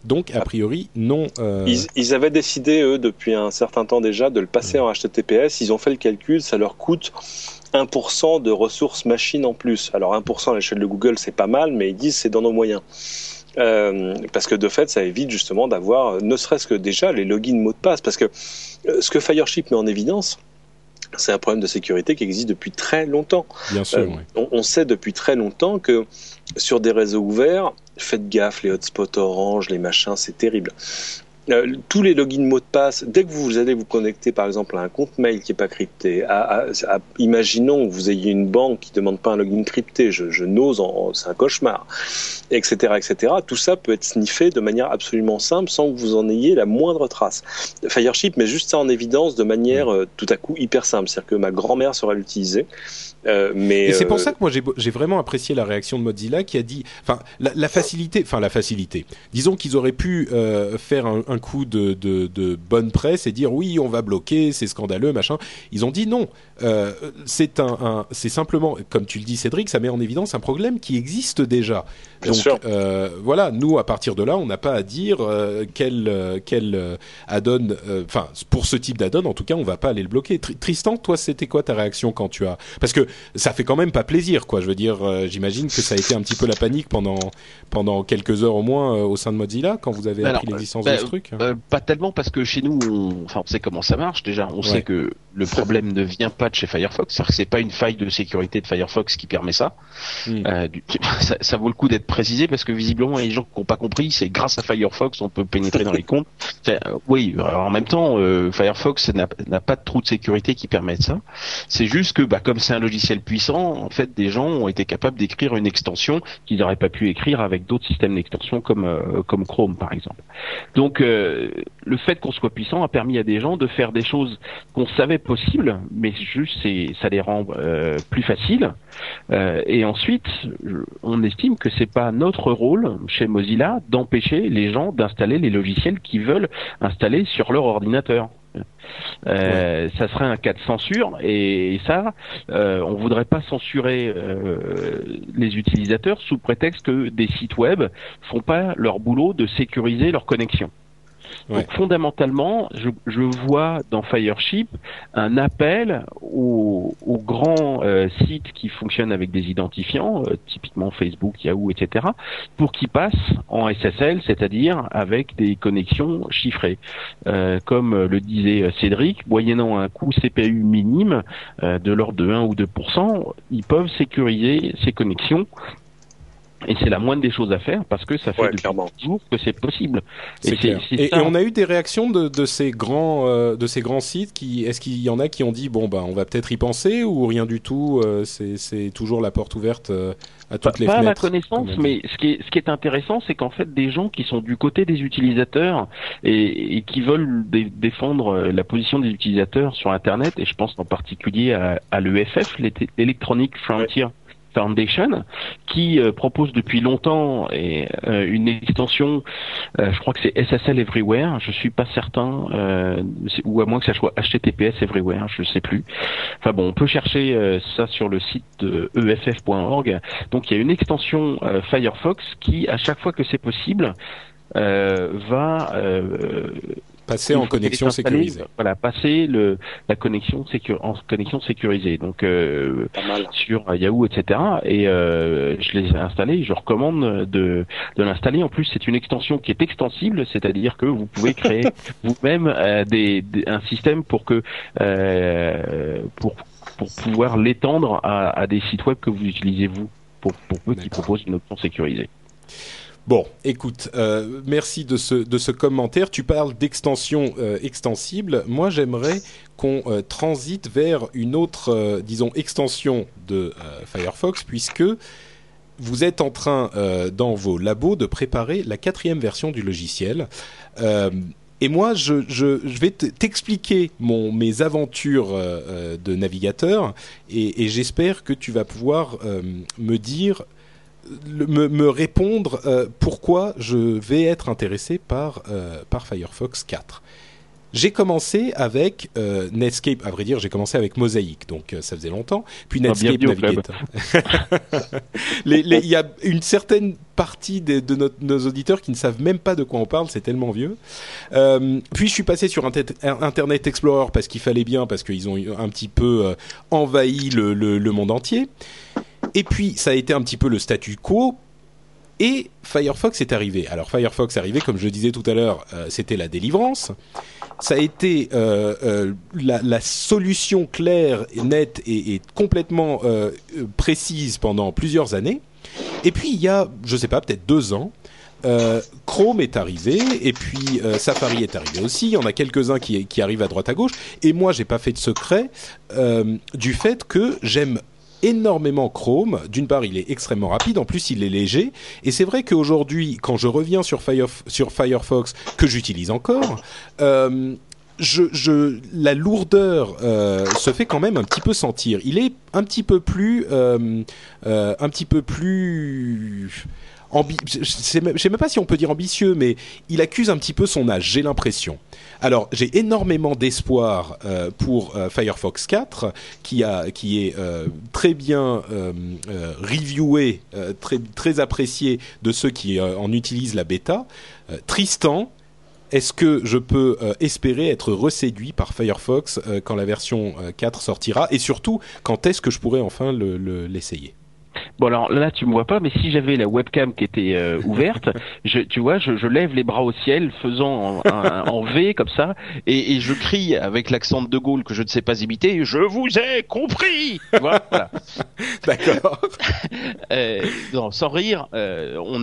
Donc, a priori, non. Ils avaient décidé, eux, depuis un certain temps déjà, de le passer en HTTPS. Ils ont fait le calcul, ça leur coûte 1% de ressources machines en plus. Alors 1% à l'échelle de Google, c'est pas mal, mais ils disent c'est dans nos moyens. Parce que de fait, ça évite justement d'avoir, ne serait-ce que déjà, les logins mots de passe. Parce que ce que Fireship met en évidence, c'est un problème de sécurité qui existe depuis très longtemps. Bien sûr, oui. On sait depuis très longtemps que sur des réseaux ouverts, faites gaffe, les hotspots Orange, les machins, c'est terrible. Tous les logins mots de passe, dès que vous allez vous connecter par exemple à un compte mail qui n'est pas crypté, imaginons que vous ayez une banque qui ne demande pas un login crypté, je n'ose, c'est un cauchemar, etc., etc. Tout ça peut être sniffé de manière absolument simple sans que vous en ayez la moindre trace. Fireship met juste ça en évidence de manière tout à coup hyper simple, c'est-à-dire que ma grand-mère saurait l'utiliser. Et c'est pour ça que moi j'ai vraiment apprécié la réaction de Mozilla qui a dit, enfin la facilité. Disons qu'ils auraient pu faire un coup de bonne presse et dire oui on va bloquer, c'est scandaleux machin. Ils ont dit non, c'est simplement, comme tu le dis Cédric, ça met en évidence un problème qui existe déjà. Bien Donc sûr. voilà, nous à partir de là on n'a pas à dire quel add-on, enfin pour ce type d'add-on en tout cas on va pas aller le bloquer. Tristan, toi c'était quoi ta réaction quand tu as, parce que ça fait quand même pas plaisir quoi, je veux dire, j'imagine que ça a été un petit peu la panique pendant quelques heures au moins au sein de Mozilla quand vous avez appris l'existence de ce truc. Pas tellement, parce que chez nous on sait comment ça marche déjà, on sait que le problème ne vient pas de chez Firefox, c'est-à-dire que c'est pas une faille de sécurité de Firefox qui permet ça. Ça vaut le coup d'être précisé parce que visiblement il y a des gens qui n'ont pas compris, c'est grâce à Firefox on peut pénétrer dans les comptes. Oui, alors en même temps Firefox n'a pas de trou de sécurité qui permette ça. C'est juste que comme c'est un logiciel puissant, en fait des gens ont été capables d'écrire une extension qu'ils n'auraient pas pu écrire avec d'autres systèmes d'extension comme Chrome par exemple. Donc le fait qu'on soit puissant a permis à des gens de faire des choses qu'on savait possibles, mais juste ça les rend plus faciles. Et ensuite, on estime que c'est pas notre rôle chez Mozilla d'empêcher les gens d'installer les logiciels qu'ils veulent installer sur leur ordinateur. Ça serait un cas de censure, et ça, on voudrait pas censurer les utilisateurs sous prétexte que des sites web font pas leur boulot de sécuriser leur connexion. Donc fondamentalement, je vois dans Fireship un appel aux grands sites qui fonctionnent avec des identifiants, typiquement Facebook, Yahoo, etc., pour qu'ils passent en SSL, c'est-à-dire avec des connexions chiffrées. Comme le disait Cédric, moyennant un coût CPU minime de l'ordre de 1 ou 2%, ils peuvent sécuriser ces connexions. Et c'est la moindre des choses à faire parce que ça fait depuis toujours que c'est possible. Et on a eu des réactions de ces grands sites est-ce qu'il y en a qui ont dit on va peut-être y penser, ou rien du tout, c'est toujours la porte ouverte à toutes les fenêtres? Pas à ma connaissance, mais ce qui est intéressant, c'est qu'en fait des gens qui sont du côté des utilisateurs et qui veulent défendre la position des utilisateurs sur Internet, et je pense en particulier à l'EFF, l'Electronic Frontier Foundation, qui propose depuis longtemps une extension, je crois que c'est SSL Everywhere, je suis pas certain, ou à moins que ça soit HTTPS Everywhere, je sais plus. Enfin bon, on peut chercher ça sur le site de eff.org. Donc il y a une extension Firefox qui, à chaque fois que c'est possible, va passer en connexion sécurisée. Voilà, passer la connexion en connexion sécurisée. Donc sur Yahoo, etc. Et je l'ai installé. Je recommande de l'installer. En plus, c'est une extension qui est extensible, c'est-à-dire que vous pouvez créer vous-même un système pour pouvoir l'étendre à des sites web que vous utilisez vous, pour peu qu'ils proposent une option sécurisée. Bon, écoute, merci de ce commentaire. Tu parles d'extension extensible. Moi, j'aimerais qu'on transite vers une autre, disons, extension de Firefox, puisque vous êtes en train, dans vos labos, de préparer la 4e version du logiciel. Et moi, je vais t'expliquer mes aventures de navigateur, et j'espère que tu vas pouvoir me dire... me répondre pourquoi je vais être intéressé par Firefox 4. J'ai commencé avec Netscape. À vrai dire, j'ai commencé avec Mosaic, donc ça faisait longtemps. Puis Netscape Navigator. Il y a une certaine partie de nos auditeurs qui ne savent même pas de quoi on parle, c'est tellement vieux. Puis je suis passé sur Internet Explorer parce qu'il fallait bien, parce qu'ils ont un petit peu envahi le monde entier. Et puis ça a été un petit peu le statu quo. Et Firefox est arrivé. Alors Firefox est arrivé, comme je le disais tout à l'heure, c'était la délivrance. Ça a été la solution claire, nette et complètement précise pendant plusieurs années. Et puis il y a, je sais pas, peut-être 2 ans, Chrome est arrivé, et puis Safari est arrivé aussi. Il y en a quelques-uns qui arrivent à droite à gauche. Et moi, j'ai pas fait de secret du fait que j'aime énormément Chrome. D'une part, il est extrêmement rapide, en plus il est léger, et c'est vrai qu'aujourd'hui, quand je reviens sur Firefox, que j'utilise encore, la lourdeur se fait quand même un petit peu sentir. Il est un petit peu plus je sais même pas si on peut dire ambitieux, mais il accuse un petit peu son âge, j'ai l'impression. Alors, j'ai énormément d'espoir pour Firefox 4, qui est très bien reviewé, très apprécié de ceux qui en utilisent la bêta. Tristan, est-ce que je peux espérer être reséduit par Firefox quand la version 4 sortira ? Et surtout, quand est-ce que je pourrai enfin l'essayer ? Bon, alors là tu me vois pas, mais si j'avais la webcam qui était ouverte, je lève les bras au ciel, faisant en V comme ça, et je crie avec l'accent de Gaulle que je ne sais pas imiter. Je vous ai compris. Tu vois, voilà. D'accord. Non, sans rire, on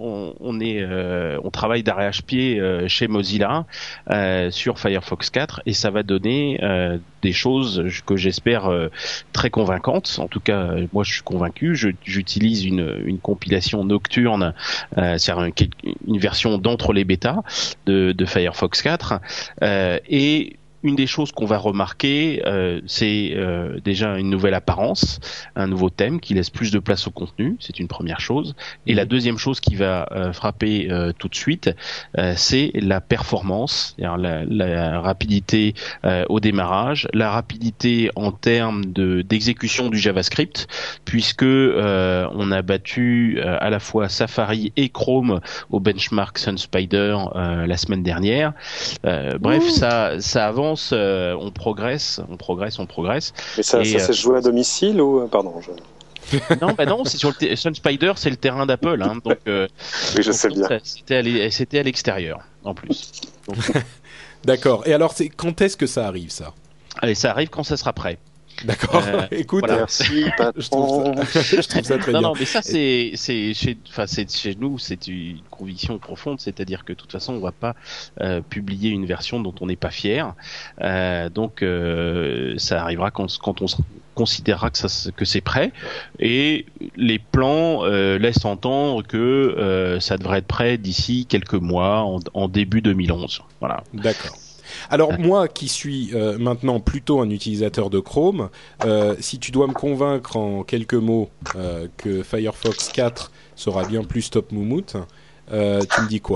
travaille d'arrache-pied chez Mozilla sur Firefox 4, et ça va donner des choses que j'espère très convaincantes. En tout cas, moi je suis convaincu. J'utilise une compilation nocturne, c'est-à-dire une version d'entre les bêtas de Firefox 4, et une des choses qu'on va remarquer, c'est déjà une nouvelle apparence, un nouveau thème qui laisse plus de place au contenu, c'est une première chose. Et la deuxième chose qui va frapper tout de suite, c'est la performance, c'est-à-dire la rapidité au démarrage, la rapidité en termes d'exécution du JavaScript, puisque on a battu à la fois Safari et Chrome au benchmark SunSpider la semaine dernière. Bref, ça avance. On progresse. Mais ça s'est joué à domicile ou pardon Non, c'est sur le SunSpider, c'est le terrain d'Apple, hein, donc. Oui, je sais bien. C'était à l'extérieur, en plus. Donc, d'accord. Et alors, quand est-ce que ça arrive, ça ? Allez, ça arrive quand ça sera prêt. D'accord. Écoute, voilà. Merci, je trouve ça très bien. Non, mais ça c'est chez nous, c'est une conviction profonde, c'est-à-dire que de toute façon, on va pas publier une version dont on n'est pas fier. Donc ça arrivera quand on considérera que c'est prêt, et les plans laissent entendre que ça devrait être prêt d'ici quelques mois, en début 2011. Voilà. D'accord. Alors moi qui suis maintenant plutôt un utilisateur de Chrome, si tu dois me convaincre en quelques mots que Firefox 4 sera bien plus top moumoute, tu me dis quoi ?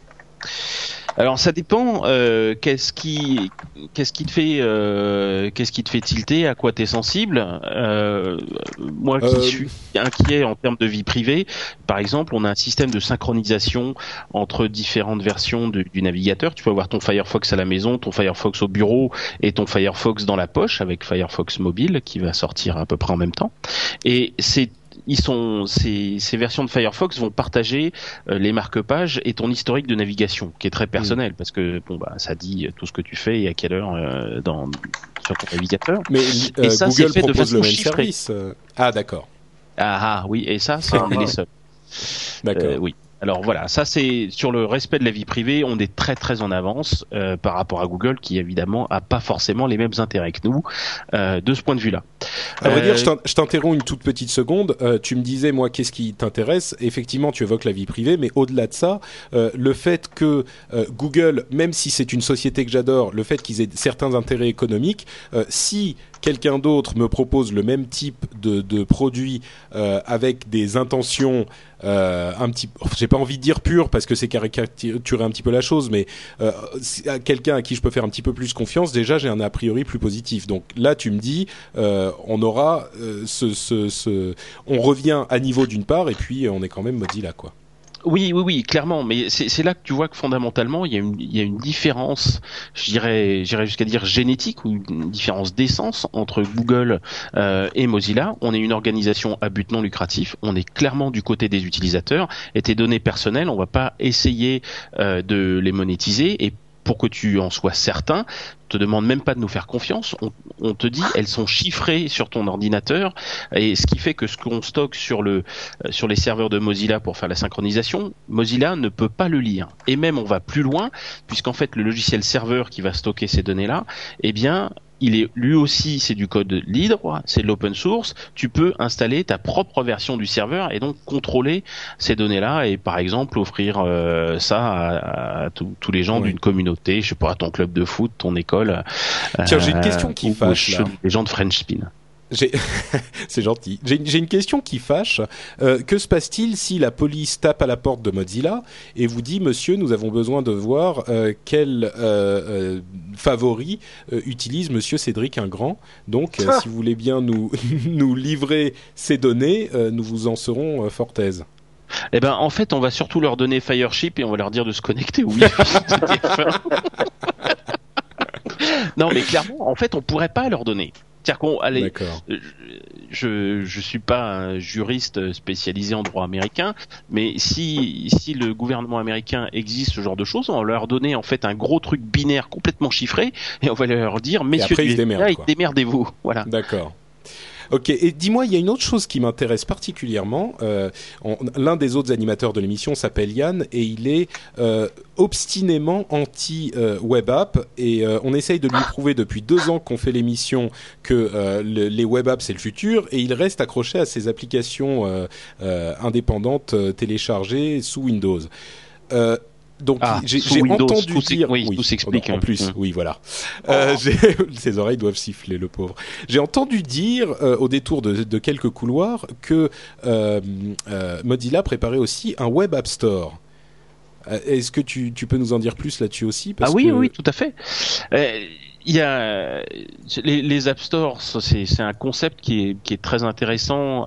Alors ça dépend. Qu'est-ce qui te fait tilter, à quoi t'es sensible. Moi qui suis inquiet en termes de vie privée, par exemple, on a un système de synchronisation entre différentes versions du navigateur. Tu peux avoir ton Firefox à la maison, ton Firefox au bureau et ton Firefox dans la poche, avec Firefox mobile qui va sortir à peu près en même temps. Et ces versions de Firefox vont partager les marque-pages et ton historique de navigation, qui est très personnel, parce que ça dit tout ce que tu fais et à quelle heure sur ton navigateur. Mais et ça, Google c'est fait de propose façon le même chiffrée. service. Ah d'accord. Ah oui, et ça, on est les seuls. D'accord. Oui. Alors voilà, ça c'est sur le respect de la vie privée, on est très très en avance par rapport à Google, qui évidemment a pas forcément les mêmes intérêts que nous de ce point de vue-là. À vrai dire, je t'interromps une toute petite seconde. Tu me disais, moi, qu'est-ce qui t'intéresse ? Effectivement, tu évoques la vie privée, mais au-delà de ça, le fait que Google, même si c'est une société que j'adore, le fait qu'ils aient certains intérêts économiques, si quelqu'un d'autre me propose le même type de produit avec des intentions un petit, j'ai pas envie de dire pure parce que c'est caricaturer un petit peu la chose, mais quelqu'un à qui je peux faire un petit peu plus confiance, déjà j'ai un a priori plus positif. Donc là tu me dis on aura on revient à niveau d'une part et puis on est quand même Mozilla quoi. Oui, clairement, mais c'est là que tu vois que fondamentalement il y a une différence, j'irais jusqu'à dire génétique ou une différence d'essence entre Google et Mozilla. On est une organisation à but non lucratif, on est clairement du côté des utilisateurs et tes données personnelles, on va pas essayer de les monétiser et pour que tu en sois certain, te demande même pas de nous faire confiance, on te dit elles sont chiffrées sur ton ordinateur et ce qui fait que ce qu'on stocke sur les serveurs de Mozilla pour faire la synchronisation, Mozilla ne peut pas le lire. Et même on va plus loin puisqu'en fait le logiciel serveur qui va stocker ces données-là, eh bien il est lui aussi, c'est du code libre, c'est de l'open source. Tu peux installer ta propre version du serveur et donc contrôler ces données-là et par exemple offrir ça à tous les gens d'une communauté, je sais pas, ton club de foot, ton école. Tiens, j'ai une question qui fâche là. Les gens de French Spin. C'est gentil. J'ai une question qui fâche. Que se passe-t-il si la police tape à la porte de Mozilla et vous dit, monsieur, nous avons besoin de voir quel favori utilise monsieur Cédric Ingrand. Donc, si vous voulez bien nous livrer ces données, nous vous en serons fort aise. Eh ben, en fait, on va surtout leur donner Fireship et on va leur dire de se connecter au Wi-Fi. Non, mais clairement, en fait, on pourrait pas leur donner. C'est-à-dire je suis pas un juriste spécialisé en droit américain, mais si le gouvernement américain existe ce genre de choses, on va leur donner en fait un gros truc binaire complètement chiffré et on va leur dire messieurs du FBI, démerdez-vous. Voilà. D'accord. Ok, et dis-moi, il y a une autre chose qui m'intéresse particulièrement. L'un des autres animateurs de l'émission s'appelle Yann et il est obstinément anti-web app et on essaye de lui prouver depuis 2 ans qu'on fait l'émission que les web apps c'est le futur et il reste accroché à ses applications indépendantes téléchargées sous Windows. Donc j'ai entendu dire, tout s'explique en plus, oui voilà. Ses oreilles doivent siffler, le pauvre. J'ai entendu dire au détour de quelques couloirs que Mozilla préparait aussi un web app store. Est-ce que tu peux nous en dire plus là-dessus aussi Oui, tout à fait. Il y a les app stores, c'est un concept qui est très intéressant.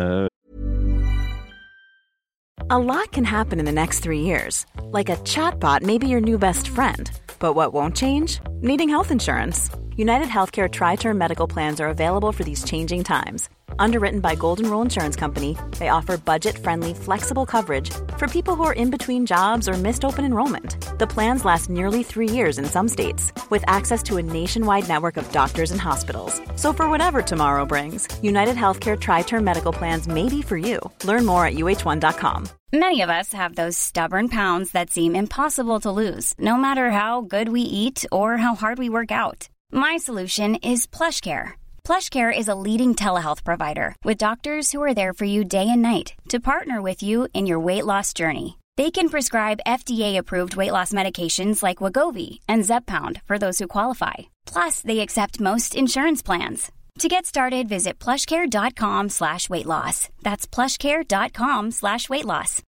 A lot can happen in the next 3 years. Like a chatbot may be your new best friend. But what won't change? Needing health insurance. United Healthcare Tri-Term Medical Plans are available for these changing times. Underwritten by Golden Rule Insurance Company, they offer budget-friendly, flexible coverage for people who are in between jobs or missed open enrollment. The plans last nearly 3 years in some states, with access to a nationwide network of doctors and hospitals. So for whatever tomorrow brings, United Healthcare Tri-Term Medical Plans may be for you. Learn more at uh1.com. Many of us have those stubborn pounds that seem impossible to lose, no matter how good we eat or how hard we work out. My solution is PlushCare. PlushCare is a leading telehealth provider with doctors who are there for you day and night to partner with you in your weight loss journey. They can prescribe FDA-approved weight loss medications like Wegovy and Zepbound for those who qualify. Plus, they accept most insurance plans. To get started, visit plushcare.com/weightloss. That's plushcare.com/weightloss.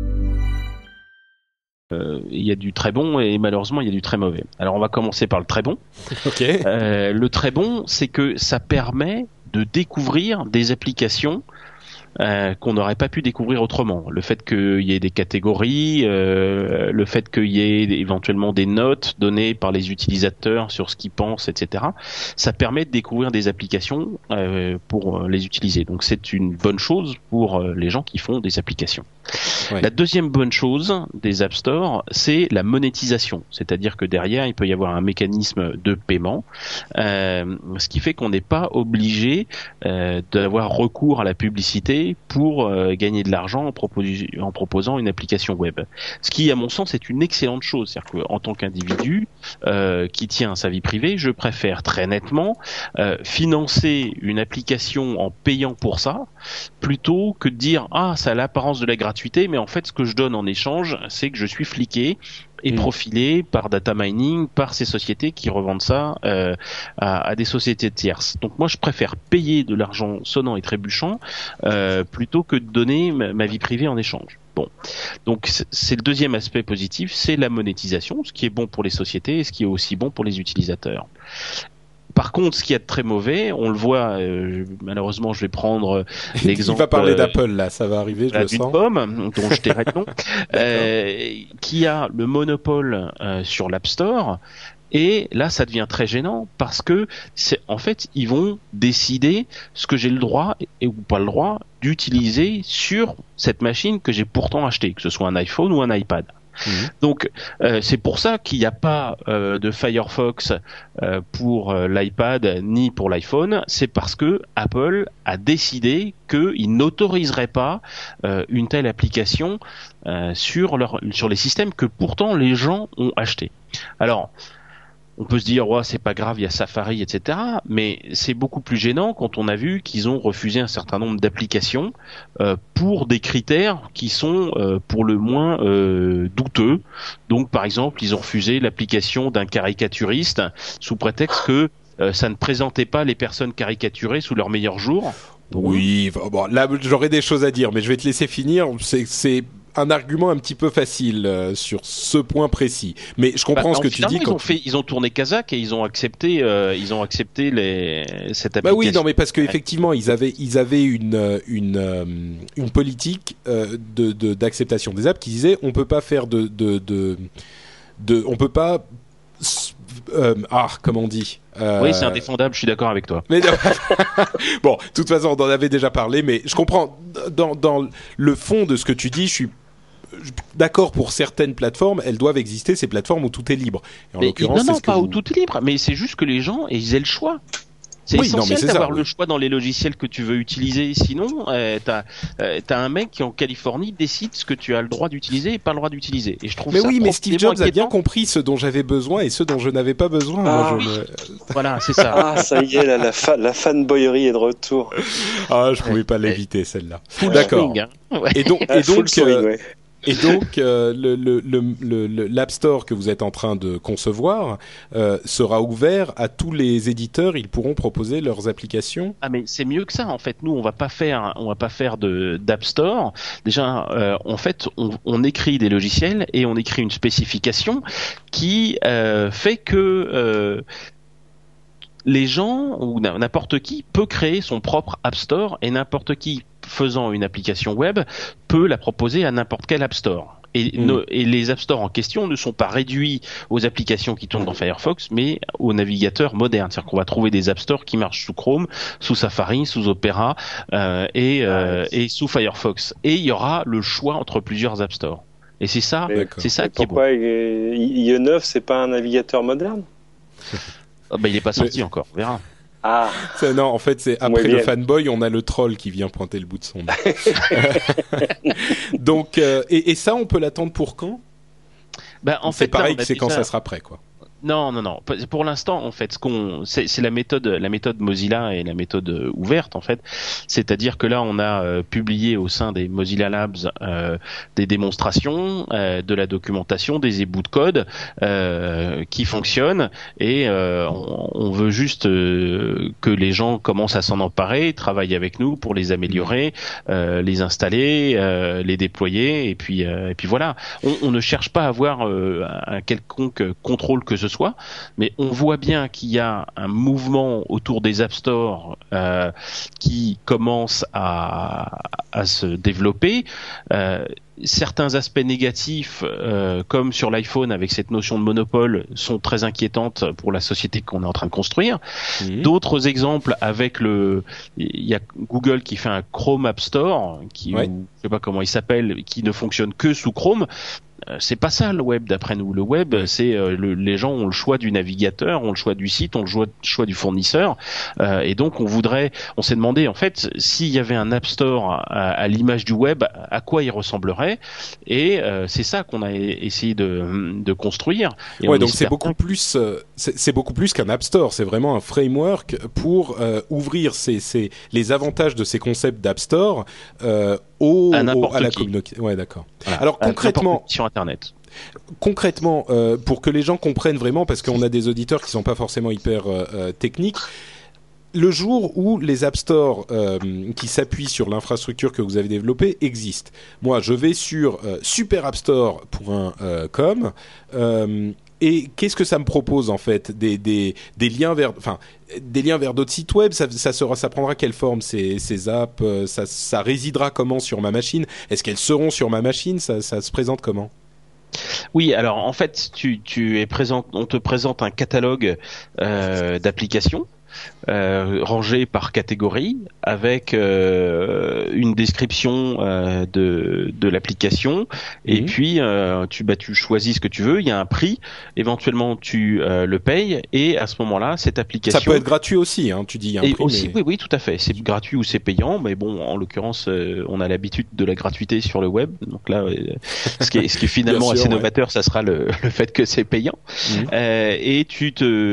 Il y a du très bon et malheureusement il y a du très mauvais. Alors on va commencer par le très bon. Okay. Le très bon, c'est que ça permet de découvrir des applications qu'on n'aurait pas pu découvrir autrement. Le fait qu'il y ait des catégories, le fait qu'il y ait éventuellement des notes données par les utilisateurs sur ce qu'ils pensent, etc. Ça permet de découvrir des applications pour les utiliser. Donc c'est une bonne chose pour les gens qui font des applications. Ouais. La deuxième bonne chose des App Store, c'est la monétisation. C'est-à-dire que derrière, il peut y avoir un mécanisme de paiement, ce qui fait qu'on n'est pas obligé d'avoir recours à la publicité pour gagner de l'argent en proposant une application web. Ce qui, à mon sens, est une excellente chose. C'est-à-dire qu'en tant qu'individu qui tient à sa vie privée, je préfère très nettement financer une application en payant pour ça, plutôt que de dire « Ah, ça a l'apparence de la gratuité, gratuité, mais en fait, ce que je donne en échange, c'est que je suis fliqué et profilé par data mining, par ces sociétés qui revendent ça à des sociétés tierces. Donc moi, je préfère payer de l'argent sonnant et trébuchant plutôt que de donner ma vie privée en échange. Bon, donc c'est le deuxième aspect positif, c'est la monétisation, ce qui est bon pour les sociétés et ce qui est aussi bon pour les utilisateurs. Par contre, ce qui est très mauvais, on le voit, malheureusement, je vais prendre l'exemple... Il va parler d'Apple, là, ça va arriver, je le sens. D'une pomme, dont je tairai le nom, qui a le monopole sur l'App Store. Et là, ça devient très gênant parce que, en fait, ils vont décider ce que j'ai le droit ou pas le droit d'utiliser sur cette machine que j'ai pourtant achetée, que ce soit un iPhone ou un iPad. Donc c'est pour ça qu'il n'y a pas de Firefox pour l'iPad ni pour l'iPhone. C'est parce que Apple a décidé qu'il n'autoriserait pas une telle application sur les systèmes que pourtant les gens ont achetés. Alors on peut se dire ouais, c'est pas grave, il y a Safari, etc. Mais c'est beaucoup plus gênant quand on a vu qu'ils ont refusé un certain nombre d'applications pour des critères qui sont pour le moins douteux. Donc par exemple, ils ont refusé l'application d'un caricaturiste sous prétexte que ça ne présentait pas les personnes caricaturées sous leur meilleur jour. Oui, bon, là j'aurais des choses à dire, mais je vais te laisser finir. C'est un argument un petit peu facile sur ce point précis, mais je comprends ce que tu dis. Ils ont tourné Kazakh et ils ont accepté cette application. Bah oui, non, mais parce que effectivement, ils avaient une politique d'acceptation des apps qui disait on peut pas faire on peut pas comment on dit Oui, c'est indéfendable, je suis d'accord avec toi. Mais bon, de toute façon, on en avait déjà parlé, mais je comprends dans le fond de ce que tu dis, je suis d'accord pour certaines plateformes, elles doivent exister, ces plateformes où tout est libre. Et en l'occurrence, non, pas où tout est libre, mais c'est juste que les gens ils aient le choix. C'est essentiel d'avoir le choix dans les logiciels que tu veux utiliser. Sinon, t'as un mec qui en Californie décide ce que tu as le droit d'utiliser et pas le droit d'utiliser. Et je trouve ça mais Steve Jobs a bien compris ce dont j'avais besoin et ce dont je n'avais pas besoin. Voilà, c'est ça. Ça y est, la fanboyerie est de retour. Je pouvais pas l'éviter celle-là. D'accord. Swing, hein. Ouais. Et donc, l'App Store que vous êtes en train de concevoir sera ouvert à tous les éditeurs. Ils pourront proposer leurs applications. Ah, mais c'est mieux que ça. En fait, nous, on va pas faire d'App Store. Déjà, en fait, on écrit des logiciels et on écrit une spécification qui fait que les gens ou n'importe qui peut créer son propre App Store et n'importe qui faisant une application web peut la proposer à n'importe quel App Store. Et les App Store en question ne sont pas réduits aux applications qui tournent dans Firefox, mais aux navigateurs modernes. C'est-à-dire qu'on va trouver des App Store qui marchent sous Chrome, sous Safari, sous Opera et sous Firefox. Et il y aura le choix entre plusieurs App Store. Et c'est ça qui est bon. Pourquoi IE9 c'est pas un navigateur moderne? Il est pas sorti encore, on verra. Non, en fait, c'est après le fanboy, on a le troll qui vient pointer le bout de son nez. Donc, et ça, on peut l'attendre pour quand? C'est pareil que c'est quand ça sera prêt, quoi. Non. Pour l'instant, en fait, c'est la méthode Mozilla et la méthode ouverte, en fait. C'est-à-dire que là, on a publié au sein des Mozilla Labs des démonstrations, de la documentation, des ébouts de code qui fonctionnent, et on veut juste que les gens commencent à s'en emparer, travaillent avec nous pour les améliorer, les installer, les déployer, et puis voilà. On ne cherche pas à avoir un quelconque contrôle que ce soit, mais on voit bien qu'il y a un mouvement autour des App Store qui commence à se développer. Certains aspects négatifs, comme sur l'iPhone avec cette notion de monopole, sont très inquiétantes pour la société qu'on est en train de construire. D'autres exemples avec il y a Google qui fait un Chrome App Store, je sais pas comment il s'appelle, qui ne fonctionne que sous Chrome. C'est pas ça le web d'après nous. Le web, c'est les gens ont le choix du navigateur, ont le choix du site, ont le choix du fournisseur, et donc on s'est demandé en fait s'il y avait un App Store à l'image du web, à quoi il ressemblerait, et c'est ça qu'on a essayé de construire. Et donc c'est beaucoup plus qu'un App Store, c'est vraiment un framework pour ouvrir les avantages de ces concepts d'App Store à n'importe la qui. communauté. Ouais, d'accord. Voilà. Alors concrètement, sur Internet. Concrètement, pour que les gens comprennent vraiment, parce qu'on a des auditeurs qui sont pas forcément hyper techniques, le jour où les App Store qui s'appuient sur l'infrastructure que vous avez développée existent, moi je vais sur superappstore.com et qu'est-ce que ça me propose en fait, des liens vers, enfin des liens vers d'autres sites web. Ça prendra quelle forme ces apps, ça résidera comment sur ma machine? Est-ce qu'elles seront sur ma machine? Ça se présente comment? Oui, alors en fait, on te présente un catalogue d'applications rangées par catégorie avec une description de l'application et puis tu choisis ce que tu veux. Il y a un prix, éventuellement tu le payes et à ce moment-là, cette application. Ça peut être gratuit aussi, hein, tu dis. Il y a un prix, aussi, mais... oui, tout à fait. C'est gratuit ou c'est payant, mais bon, en l'occurrence, on a l'habitude de la gratuité sur le web, donc là, ce qui est finalement assez novateur, ça sera le fait que c'est payant. Et tu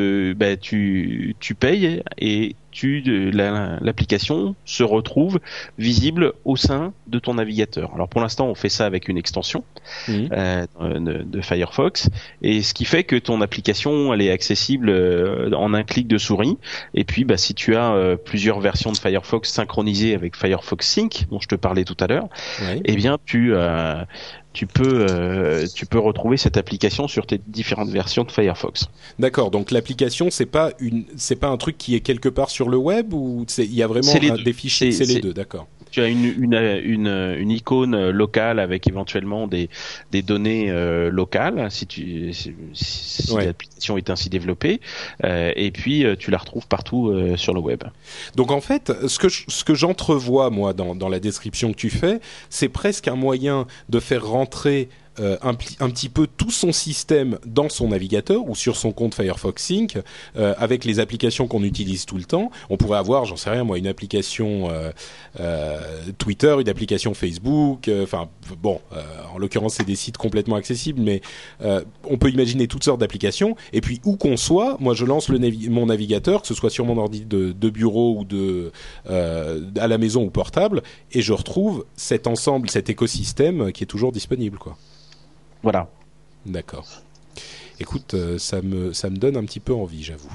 payes et l'application se retrouve visible au sein de ton navigateur. Alors pour l'instant, on fait ça avec une extension de Firefox, et ce qui fait que ton application, elle est accessible en un clic de souris. Et puis, si tu as plusieurs versions de Firefox synchronisées avec Firefox Sync, dont je te parlais tout à l'heure, eh bien tu peux retrouver cette application sur tes différentes versions de Firefox. D'accord. Donc l'application, c'est pas un truc qui est quelque part sur le web, ou il y a vraiment des fichiers. C'est les deux. D'accord. Tu as une icône locale avec éventuellement des données locales si l'application est ainsi développée, et puis tu la retrouves partout sur le web. Donc en fait, ce que j'entrevois moi dans la description que tu fais, c'est presque un moyen de faire rentrer un petit peu tout son système dans son navigateur ou sur son compte Firefox Sync, avec les applications qu'on utilise tout le temps. On pourrait avoir, j'en sais rien moi, une application Twitter, une application Facebook, en l'occurrence c'est des sites complètement accessibles, mais on peut imaginer toutes sortes d'applications, et puis où qu'on soit, moi je lance mon navigateur, que ce soit sur mon ordi de bureau ou à la maison ou portable, et je retrouve cet ensemble, cet écosystème qui est toujours disponible, quoi. Voilà. D'accord. Écoute, ça me donne un petit peu envie, j'avoue.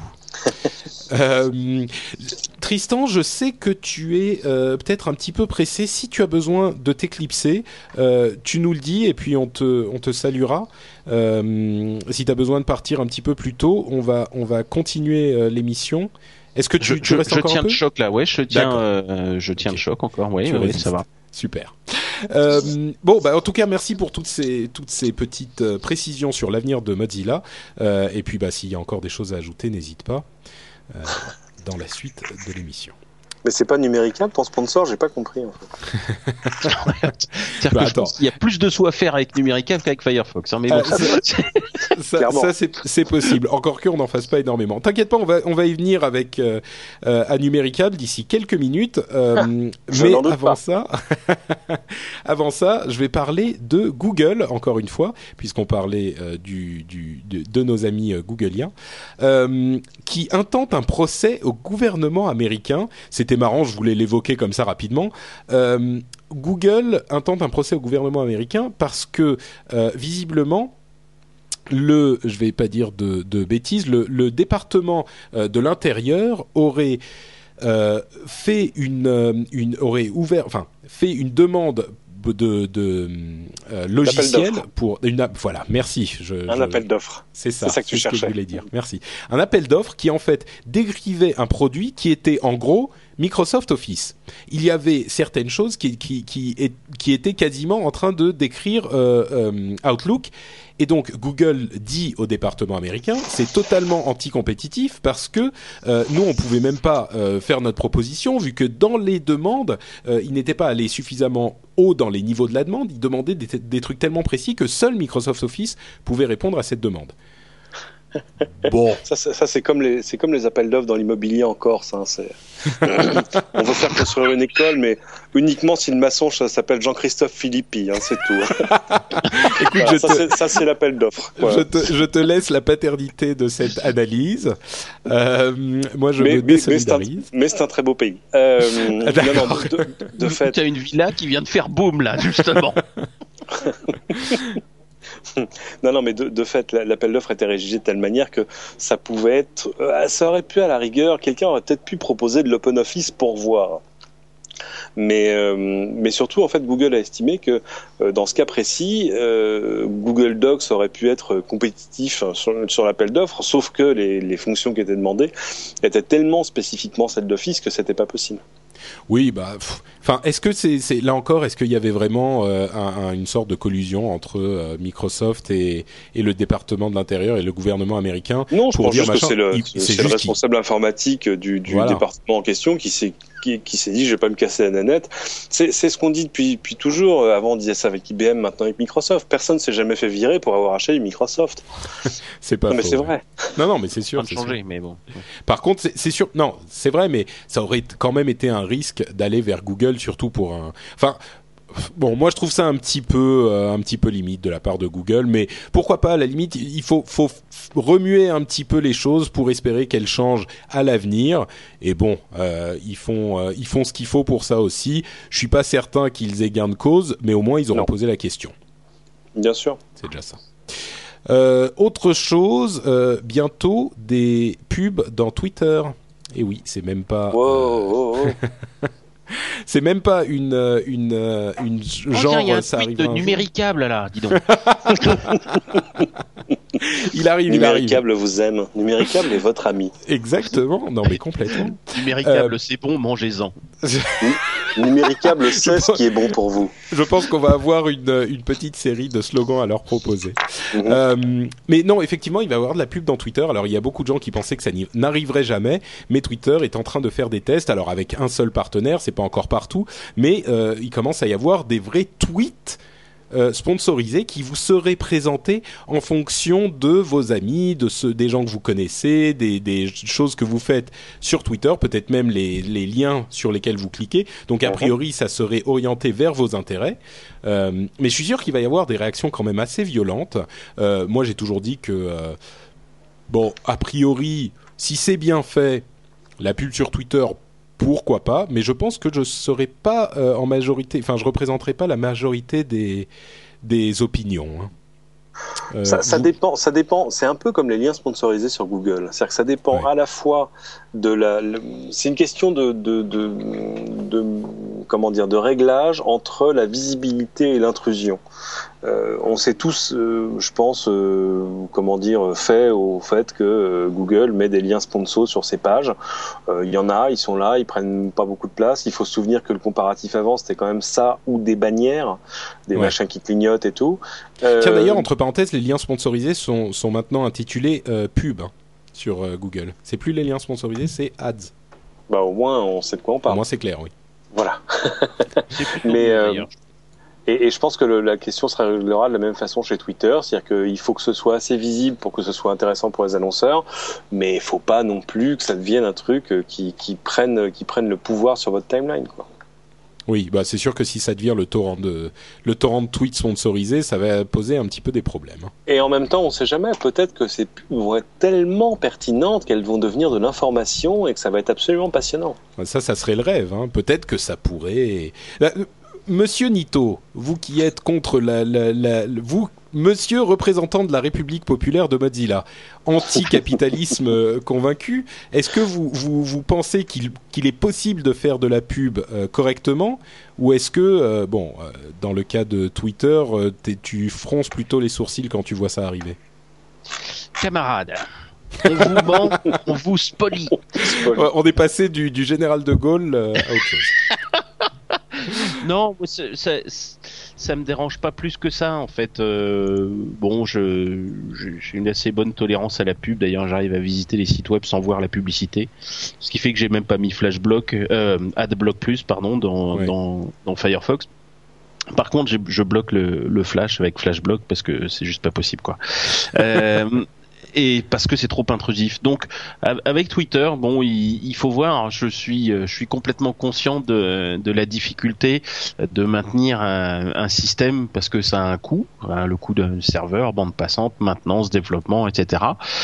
Tristan, je sais que tu es peut-être un petit peu pressé. Si tu as besoin de t'éclipser, tu nous le dis et puis on te saluera. Si tu as besoin de partir un petit peu plus tôt, on va continuer l'émission. Est-ce que tu restes encore un peu ? Je tiens le choc là, ouais, je tiens le choc encore, ouais, ça va. Super. En tout cas, merci pour toutes ces petites précisions sur l'avenir de Mozilla. Et puis, s'il y a encore des choses à ajouter, n'hésite pas dans la suite de l'émission. Mais c'est pas Numérical, ton sponsor, j'ai pas compris en fait. Je pense qu'il y a plus de sous à faire avec Numérical qu'avec Firefox. Hein, mais bon, ça c'est possible. Encore qu'on n'en fasse pas énormément. T'inquiète pas, on va y venir avec à Numérical d'ici quelques minutes. Mais avant ça, je vais parler de Google encore une fois, puisqu'on parlait de nos amis googliens, qui intentent un procès au gouvernement américain. C'était marrant, je voulais l'évoquer comme ça rapidement. Google intente un procès au gouvernement américain parce que visiblement, je vais pas dire de bêtises, le département de l'intérieur aurait fait fait une demande de logiciel pour voilà, merci. Un appel d'offres. C'est ça que tu cherchais. Ce que je voulais dire. Merci. Un appel d'offres qui en fait décrivait un produit qui était en gros Microsoft Office. Il y avait certaines choses qui étaient quasiment en train de décrire Outlook. Et donc Google dit au département américain, c'est totalement anticompétitif parce que nous on pouvait même pas faire notre proposition vu que dans les demandes, ils n'étaient pas allés suffisamment haut dans les niveaux de la demande. Ils demandaient des trucs tellement précis que seul Microsoft Office pouvait répondre à cette demande. Bon. Ça c'est comme les appels d'offres dans l'immobilier en Corse. Hein, on veut faire construire une école, mais uniquement si le maçon s'appelle Jean-Christophe Philippi, hein, c'est tout. Écoute, voilà, ça c'est l'appel d'offres. Voilà. Je te laisse la paternité de cette analyse. Moi, je me désolidarise. Mais c'est un très beau pays. De fait, tu as une villa qui vient de faire boom là, justement. Non, mais de fait, l'appel d'offres était rédigé de telle manière que ça pouvait être, ça aurait pu à la rigueur, quelqu'un aurait peut-être pu proposer de l'open office pour voir. Mais surtout, en fait, Google a estimé que dans ce cas précis, Google Docs aurait pu être compétitif sur l'appel d'offres, sauf que les fonctions qui étaient demandées étaient tellement spécifiquement celles d'Office que c'était pas possible. Oui, enfin, est-ce que c'est là encore, est-ce qu'il y avait vraiment une sorte de collusion entre Microsoft et le département de l'intérieur et le gouvernement américain? Non, je pour pense dire juste machin, que c'est le responsable informatique du département en question qui s'est dit je vais pas me casser la nanette. C'est ce qu'on dit depuis toujours. Avant on disait ça avec IBM, maintenant avec Microsoft. Personne s'est jamais fait virer pour avoir acheté Microsoft. C'est pas faux, mais c'est vrai. Non, mais c'est sûr. Ça a changé, mais bon. Par contre, c'est sûr. Non, c'est vrai, mais ça aurait quand même été un risque d'aller vers Google, surtout pour un. Enfin. Bon, moi je trouve ça un petit peu limite de la part de Google, mais pourquoi pas, à la limite, il faut remuer un petit peu les choses pour espérer qu'elles changent à l'avenir. Et bon, ils font ce qu'il faut pour ça aussi. Je suis pas certain qu'ils aient gain de cause, mais au moins ils auront posé la question. Bien sûr. C'est déjà ça. Autre chose, bientôt des pubs dans Twitter. Et oui, c'est même pas. C'est même pas une genre il y a un ça tweet arrive de Numéricable là, dis donc. il arrive. Numéricable vous aime. Numéricable est votre ami. Exactement. Non mais complètement. Numéricable, c'est bon, mangez-en. Numéricable sait ce qui est bon pour vous. Je pense qu'on va avoir une petite série de slogans à leur proposer. Mais non, effectivement, il va y avoir de la pub dans Twitter. Alors, il y a beaucoup de gens qui pensaient que ça n'arriverait jamais, mais Twitter est en train de faire des tests. Alors, avec un seul partenaire, c'est pas encore partout, mais il commence à y avoir des vrais tweets sponsorisés qui vous seraient présentés en fonction de vos amis, des gens que vous connaissez, des choses que vous faites sur Twitter, peut-être même les liens sur lesquels vous cliquez. Donc a priori, ça serait orienté vers vos intérêts. Mais je suis sûr qu'il va y avoir des réactions quand même assez violentes. Moi, j'ai toujours dit que a priori, si c'est bien fait, la pub sur Twitter, pourquoi pas, mais je pense que je serai pas en majorité, enfin je représenterai pas la majorité des opinions. Ça dépend. C'est un peu comme les liens sponsorisés sur Google. C'est-à-dire que ça dépend à la fois c'est une question de réglage entre la visibilité et l'intrusion. On s'est tous, je pense, fait au fait que Google met des liens sponsors sur ses pages. Il y en a, ils sont là, ils prennent pas beaucoup de place. Il faut se souvenir que le comparatif avant, c'était quand même ça ou des bannières, des machins qui clignotent et tout. Tiens, d'ailleurs, entre parenthèses, les liens sponsorisés sont maintenant intitulés pub sur Google. C'est plus les liens sponsorisés, c'est ads. Bah au moins, on sait de quoi on parle. Au moins, c'est clair, oui. Voilà. Mais et je pense que la question se réglera de la même façon chez Twitter, c'est-à-dire qu'il faut que ce soit assez visible pour que ce soit intéressant pour les annonceurs, mais il faut pas non plus que ça devienne un truc qui prenne le pouvoir sur votre timeline, quoi. Oui, bah c'est sûr que si ça devient le torrent de tweets sponsorisés, ça va poser un petit peu des problèmes. Et en même temps, on sait jamais, peut-être que ces pubs vont être tellement pertinentes qu'elles vont devenir de l'information et que ça va être absolument passionnant. Ça serait le rêve, hein. Peut-être que ça pourrait... Monsieur Nito, vous qui êtes contre vous, monsieur représentant de la République populaire de Mozilla, anti-capitalisme convaincu, est-ce que vous pensez qu'il est possible de faire de la pub correctement, ou est-ce que, dans le cas de Twitter, tu fronces plutôt les sourcils quand tu vois ça arriver? Camarade, on vous ment, on vous spolie. On est passé du général de Gaulle à autre chose. Non, ça me dérange pas plus que ça en fait. J'ai une assez bonne tolérance à la pub. D'ailleurs, j'arrive à visiter les sites web sans voir la publicité, ce qui fait que j'ai même pas mis AdBlock Plus, dans Firefox. Par contre, je bloque le Flash avec FlashBlock parce que c'est juste pas possible, quoi. Et parce que c'est trop intrusif. Donc avec Twitter, bon, il faut voir. Je suis complètement conscient de la difficulté de maintenir un système parce que ça a un coût, hein, le coût d'un serveur, bande passante, maintenance, développement, etc.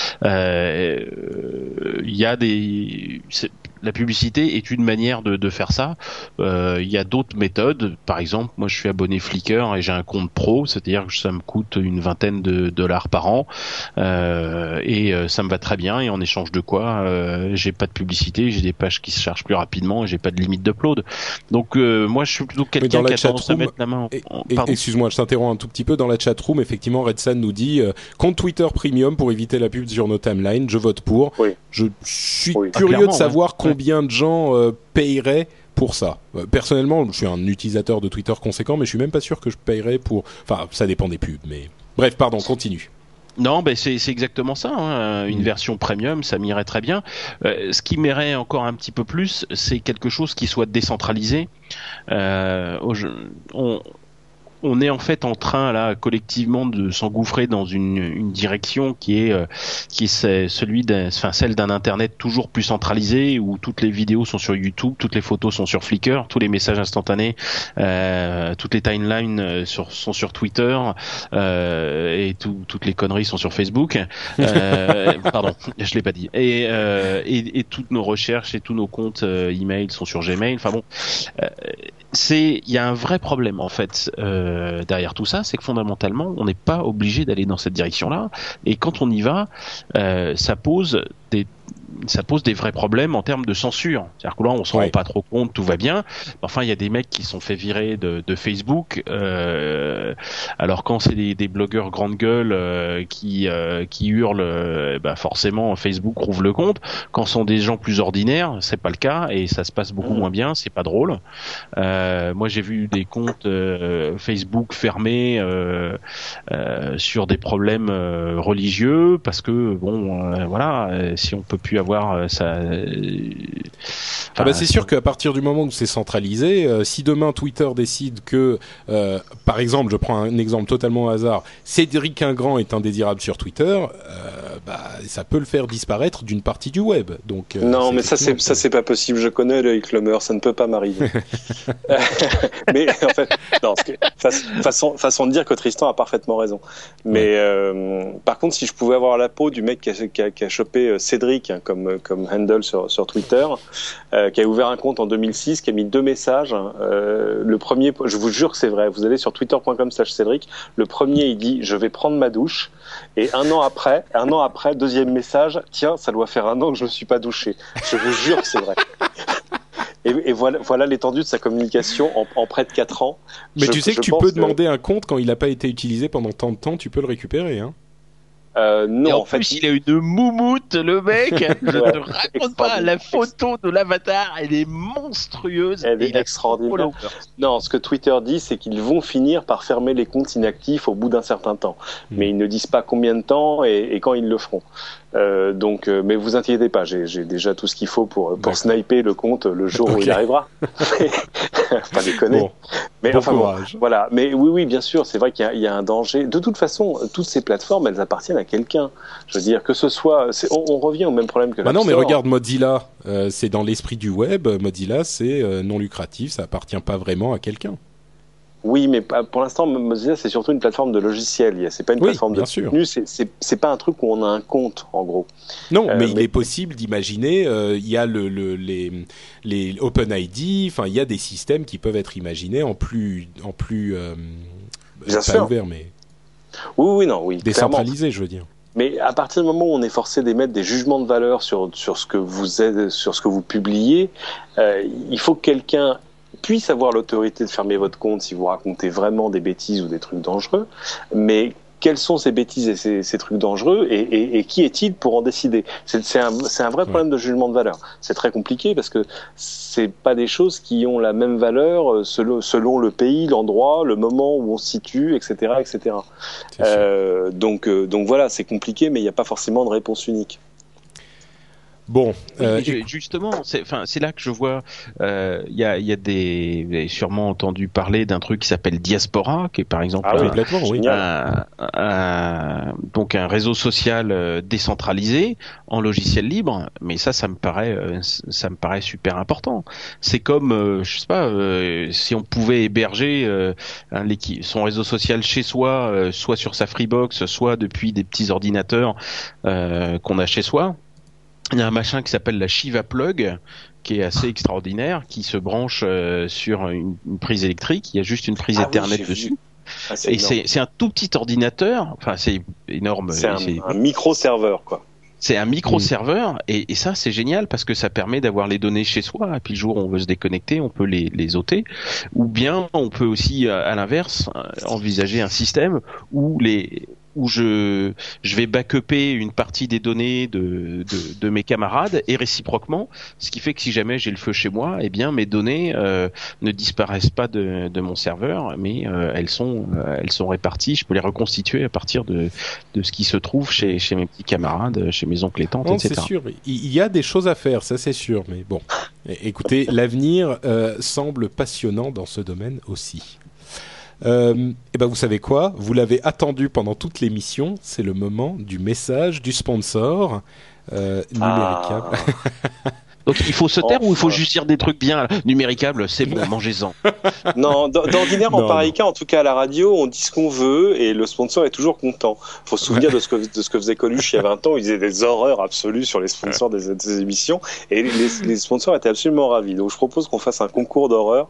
Il y a la publicité est une manière de faire ça. Il y a d'autres méthodes. Par exemple, moi, je suis abonné Flickr et j'ai un compte pro, c'est-à-dire que ça me coûte une vingtaine de dollars par an. Et ça me va très bien, et en échange de quoi j'ai pas de publicité, j'ai des pages qui se chargent plus rapidement et j'ai pas de limite d'upload. Donc moi je suis plutôt quelqu'un qui a tendance à mettre la main excuse-moi, je t'interromps un tout petit peu. Dans la chatroom, effectivement, Redsan nous dit compte Twitter Premium pour éviter la pub sur nos timelines, je vote pour. Oui. Je suis curieux de savoir combien de gens paieraient pour ça. Personnellement, je suis un utilisateur de Twitter conséquent, mais je suis même pas sûr que je paierais pour... Enfin, ça dépend des pubs, mais... Bref, pardon, continue. Non, ben c'est exactement ça. Hein. Une version premium, ça m'irait très bien. Ce qui m'irait encore un petit peu plus, c'est quelque chose qui soit décentralisé. On est en fait en train là collectivement de s'engouffrer dans une direction qui est celle d'un internet toujours plus centralisé, où toutes les vidéos sont sur YouTube, toutes les photos sont sur Flickr, tous les messages instantanés, toutes les timelines sont sur Twitter, et toutes les conneries sont sur Facebook. Pardon, je l'ai pas dit. Et toutes nos recherches et tous nos comptes email sont sur Gmail. Enfin bon, il y a un vrai problème en fait derrière tout ça, c'est que fondamentalement on n'est pas obligé d'aller dans cette direction-là, et quand on y va, ça pose des vrais problèmes en termes de censure. C'est-à-dire que là, on se rend pas trop compte, tout va bien. Enfin, il y a des mecs qui sont fait virer de Facebook. Alors quand c'est des blogueurs grande gueule qui hurlent, forcément Facebook rouvre le compte. Quand ce sont des gens plus ordinaires, c'est pas le cas et ça se passe beaucoup moins bien. C'est pas drôle. Moi, j'ai vu des comptes Facebook fermés sur des problèmes religieux parce que si on peut plus avoir ça. C'est sûr qu'à partir du moment où c'est centralisé, si demain Twitter décide que, par exemple, je prends un exemple totalement au hasard, Cédric Ingrand est indésirable sur Twitter, ça peut le faire disparaître d'une partie du web. Donc non, mais ça c'est pas possible. Je connais Loïc Lemer, ça ne peut pas m'arriver. Mais en fait, non, façon de dire que Tristan a parfaitement raison. Mais par contre, si je pouvais avoir la peau du mec qui a chopé Cédric comme handle sur Twitter, qui a ouvert un compte en 2006, qui a mis 2 messages. Le premier, je vous jure que c'est vrai, vous allez sur twitter.com/Cédric, le premier il dit je vais prendre ma douche, et un an après, deuxième message, tiens, ça doit faire 1 an que je me suis pas douché. Je vous jure que c'est vrai. Et voilà l'étendue de sa communication en près de 4 ans. Mais tu sais que tu peux demander un compte quand il n'a pas été utilisé pendant tant de temps, tu peux le récupérer, hein. Non, et en plus, il a une moumoute, le mec. Je te raconte pas, la photo de l'avatar, elle est monstrueuse. Elle est extraordinaire. Non, ce que Twitter dit, c'est qu'ils vont finir par fermer les comptes inactifs au bout d'un certain temps. Mais ils ne disent pas combien de temps et quand ils le feront. Mais vous inquiétez pas, j'ai déjà tout ce qu'il faut pour sniper le compte le jour où il arrivera. Pas déconner. Bon. Mais voilà. Mais oui, bien sûr, c'est vrai qu'il y a un danger. De toute façon, toutes ces plateformes, elles appartiennent à quelqu'un. Je veux dire que ce soit, on revient au même problème que. Non, mais regarde Mozilla, c'est dans l'esprit du web. Mozilla, c'est non lucratif, ça appartient pas vraiment à quelqu'un. Oui, mais pour l'instant, Mozilla, c'est surtout une plateforme de logiciels. C'est pas une plateforme de contenu. C'est pas un truc où on a un compte, en gros. Non, mais il est possible d'imaginer. Il y a les OpenID. Enfin, il y a des systèmes qui peuvent être imaginés en plus bien sûr. Ouvert, mais oui, décentralisé, je veux dire. Mais à partir du moment où on est forcé d'émettre des jugements de valeur sur ce que vous publiez, il faut que quelqu'un puisse avoir l'autorité de fermer votre compte si vous racontez vraiment des bêtises ou des trucs dangereux, mais quelles sont ces bêtises et ces trucs dangereux et qui est-il pour en décider? C'est un vrai problème de jugement de valeur. C'est très compliqué parce que c'est pas des choses qui ont la même valeur selon le pays, l'endroit, le moment où on se situe, etc., etc. Donc voilà, c'est compliqué, mais il n'y a pas forcément de réponse unique. Bon, justement, c'est là que je vois, il y a des, vous avez sûrement entendu parler d'un truc qui s'appelle Diaspora, qui est par exemple complètement, oui. Donc un réseau social décentralisé en logiciel libre, mais ça me paraît super important. C'est comme, je sais pas, si on pouvait héberger son réseau social chez soi, soit sur sa Freebox, soit depuis des petits ordinateurs qu'on a chez soi. Il y a un machin qui s'appelle la Shiva Plug, qui est assez extraordinaire, qui se branche sur une prise électrique. Il y a juste une prise Ethernet dessus. Et c'est un tout petit ordinateur. Enfin, c'est énorme. C'est un micro-serveur, quoi. C'est un micro-serveur, et ça, c'est génial parce que ça permet d'avoir les données chez soi. Et puis le jour où on veut se déconnecter, on peut les ôter. Ou bien, on peut aussi, à l'inverse, envisager un système où je vais backuper une partie des données de mes camarades et réciproquement, ce qui fait que si jamais j'ai le feu chez moi, eh bien mes données ne disparaissent pas de mon serveur, mais elles sont réparties. Je peux les reconstituer à partir de ce qui se trouve chez mes petits camarades, chez mes oncles et tantes, etc. C'est sûr, il y a des choses à faire, ça c'est sûr, mais bon, écoutez, l'avenir semble passionnant dans ce domaine aussi. Et ben vous savez quoi, vous l'avez attendu pendant toute l'émission, c'est le moment du message du sponsor Numéricable. Donc il faut se taire ou il faut juste dire des trucs bien numéricables, c'est bon, mangez-en. Non, d'ordinaire en pareil cas, en tout cas à la radio, on dit ce qu'on veut et le sponsor est toujours content. Faut se souvenir de ce que faisait Coluche il y a 20 ans, il disait des horreurs absolues sur les sponsors des émissions et les sponsors étaient absolument ravis. Donc je propose qu'on fasse un concours d'horreur.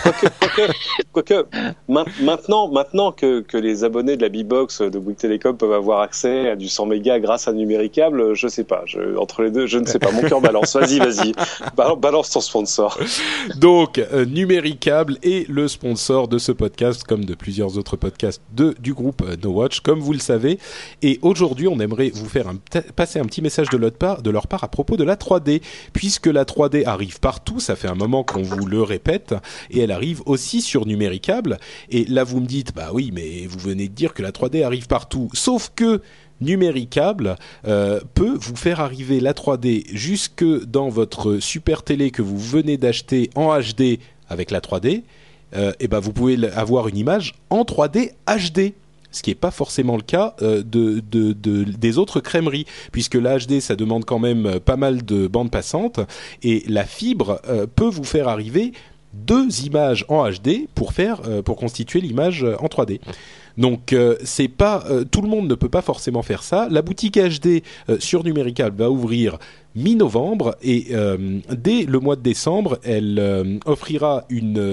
Quoique maintenant que les abonnés de la B-Box de Bouygues Télécom peuvent avoir accès à du 100 mégas grâce à Numéricable, je sais pas, entre les deux, je ne sais pas, mon cœur balance. Vas-y. Balance ton sponsor. Donc, Numéricable est le sponsor de ce podcast, comme de plusieurs autres podcasts du groupe No Watch, comme vous le savez. Et aujourd'hui, on aimerait vous faire passer un petit message de leur part à propos de la 3D, puisque la 3D arrive partout, ça fait un moment qu'on vous le répète, et elle arrive aussi sur Numéricable. Et là, vous me dites, bah oui, mais vous venez de dire que la 3D arrive partout, sauf que Numéricable peut vous faire arriver la 3D jusque dans votre super télé que vous venez d'acheter en HD avec la 3D. Et ben vous pouvez avoir une image en 3D HD, ce qui n'est pas forcément le cas des autres crèmeries, puisque la HD ça demande quand même pas mal de bandes passantes et la fibre peut vous faire arriver 2 images en HD pour constituer l'image en 3D. Donc c'est pas tout le monde ne peut pas forcément faire ça. La boutique HD sur Numéricable va ouvrir mi-novembre et dès le mois de décembre, elle offrira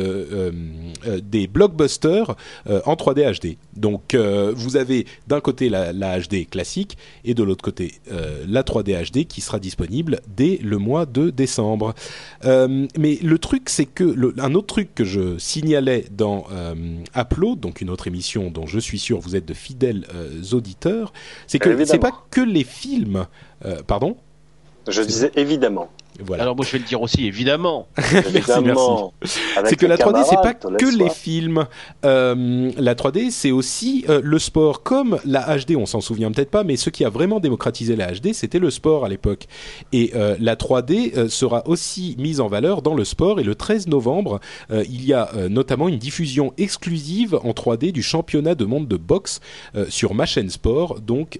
des blockbusters en 3D HD. Donc vous avez d'un côté la HD classique et de l'autre côté la 3D HD qui sera disponible dès le mois de décembre. Mais le truc c'est que un autre truc que je signalais dans Upload, donc une autre émission dont je suis sûr vous êtes de fidèles auditeurs, c'est que c'est pas que les films. Pardon ? Je disais évidemment. Voilà. Alors moi je vais le dire aussi, évidemment. Évidemment. C'est que la 3D c'est pas que les films. La 3D c'est aussi le sport. Comme la HD, on s'en souvient peut-être pas, mais ce qui a vraiment démocratisé la HD, c'était le sport à l'époque. Et la 3D sera aussi mise en valeur dans le sport. Et le 13 novembre, il y a notamment une diffusion exclusive en 3D du championnat de monde de boxe sur ma chaîne sport. Donc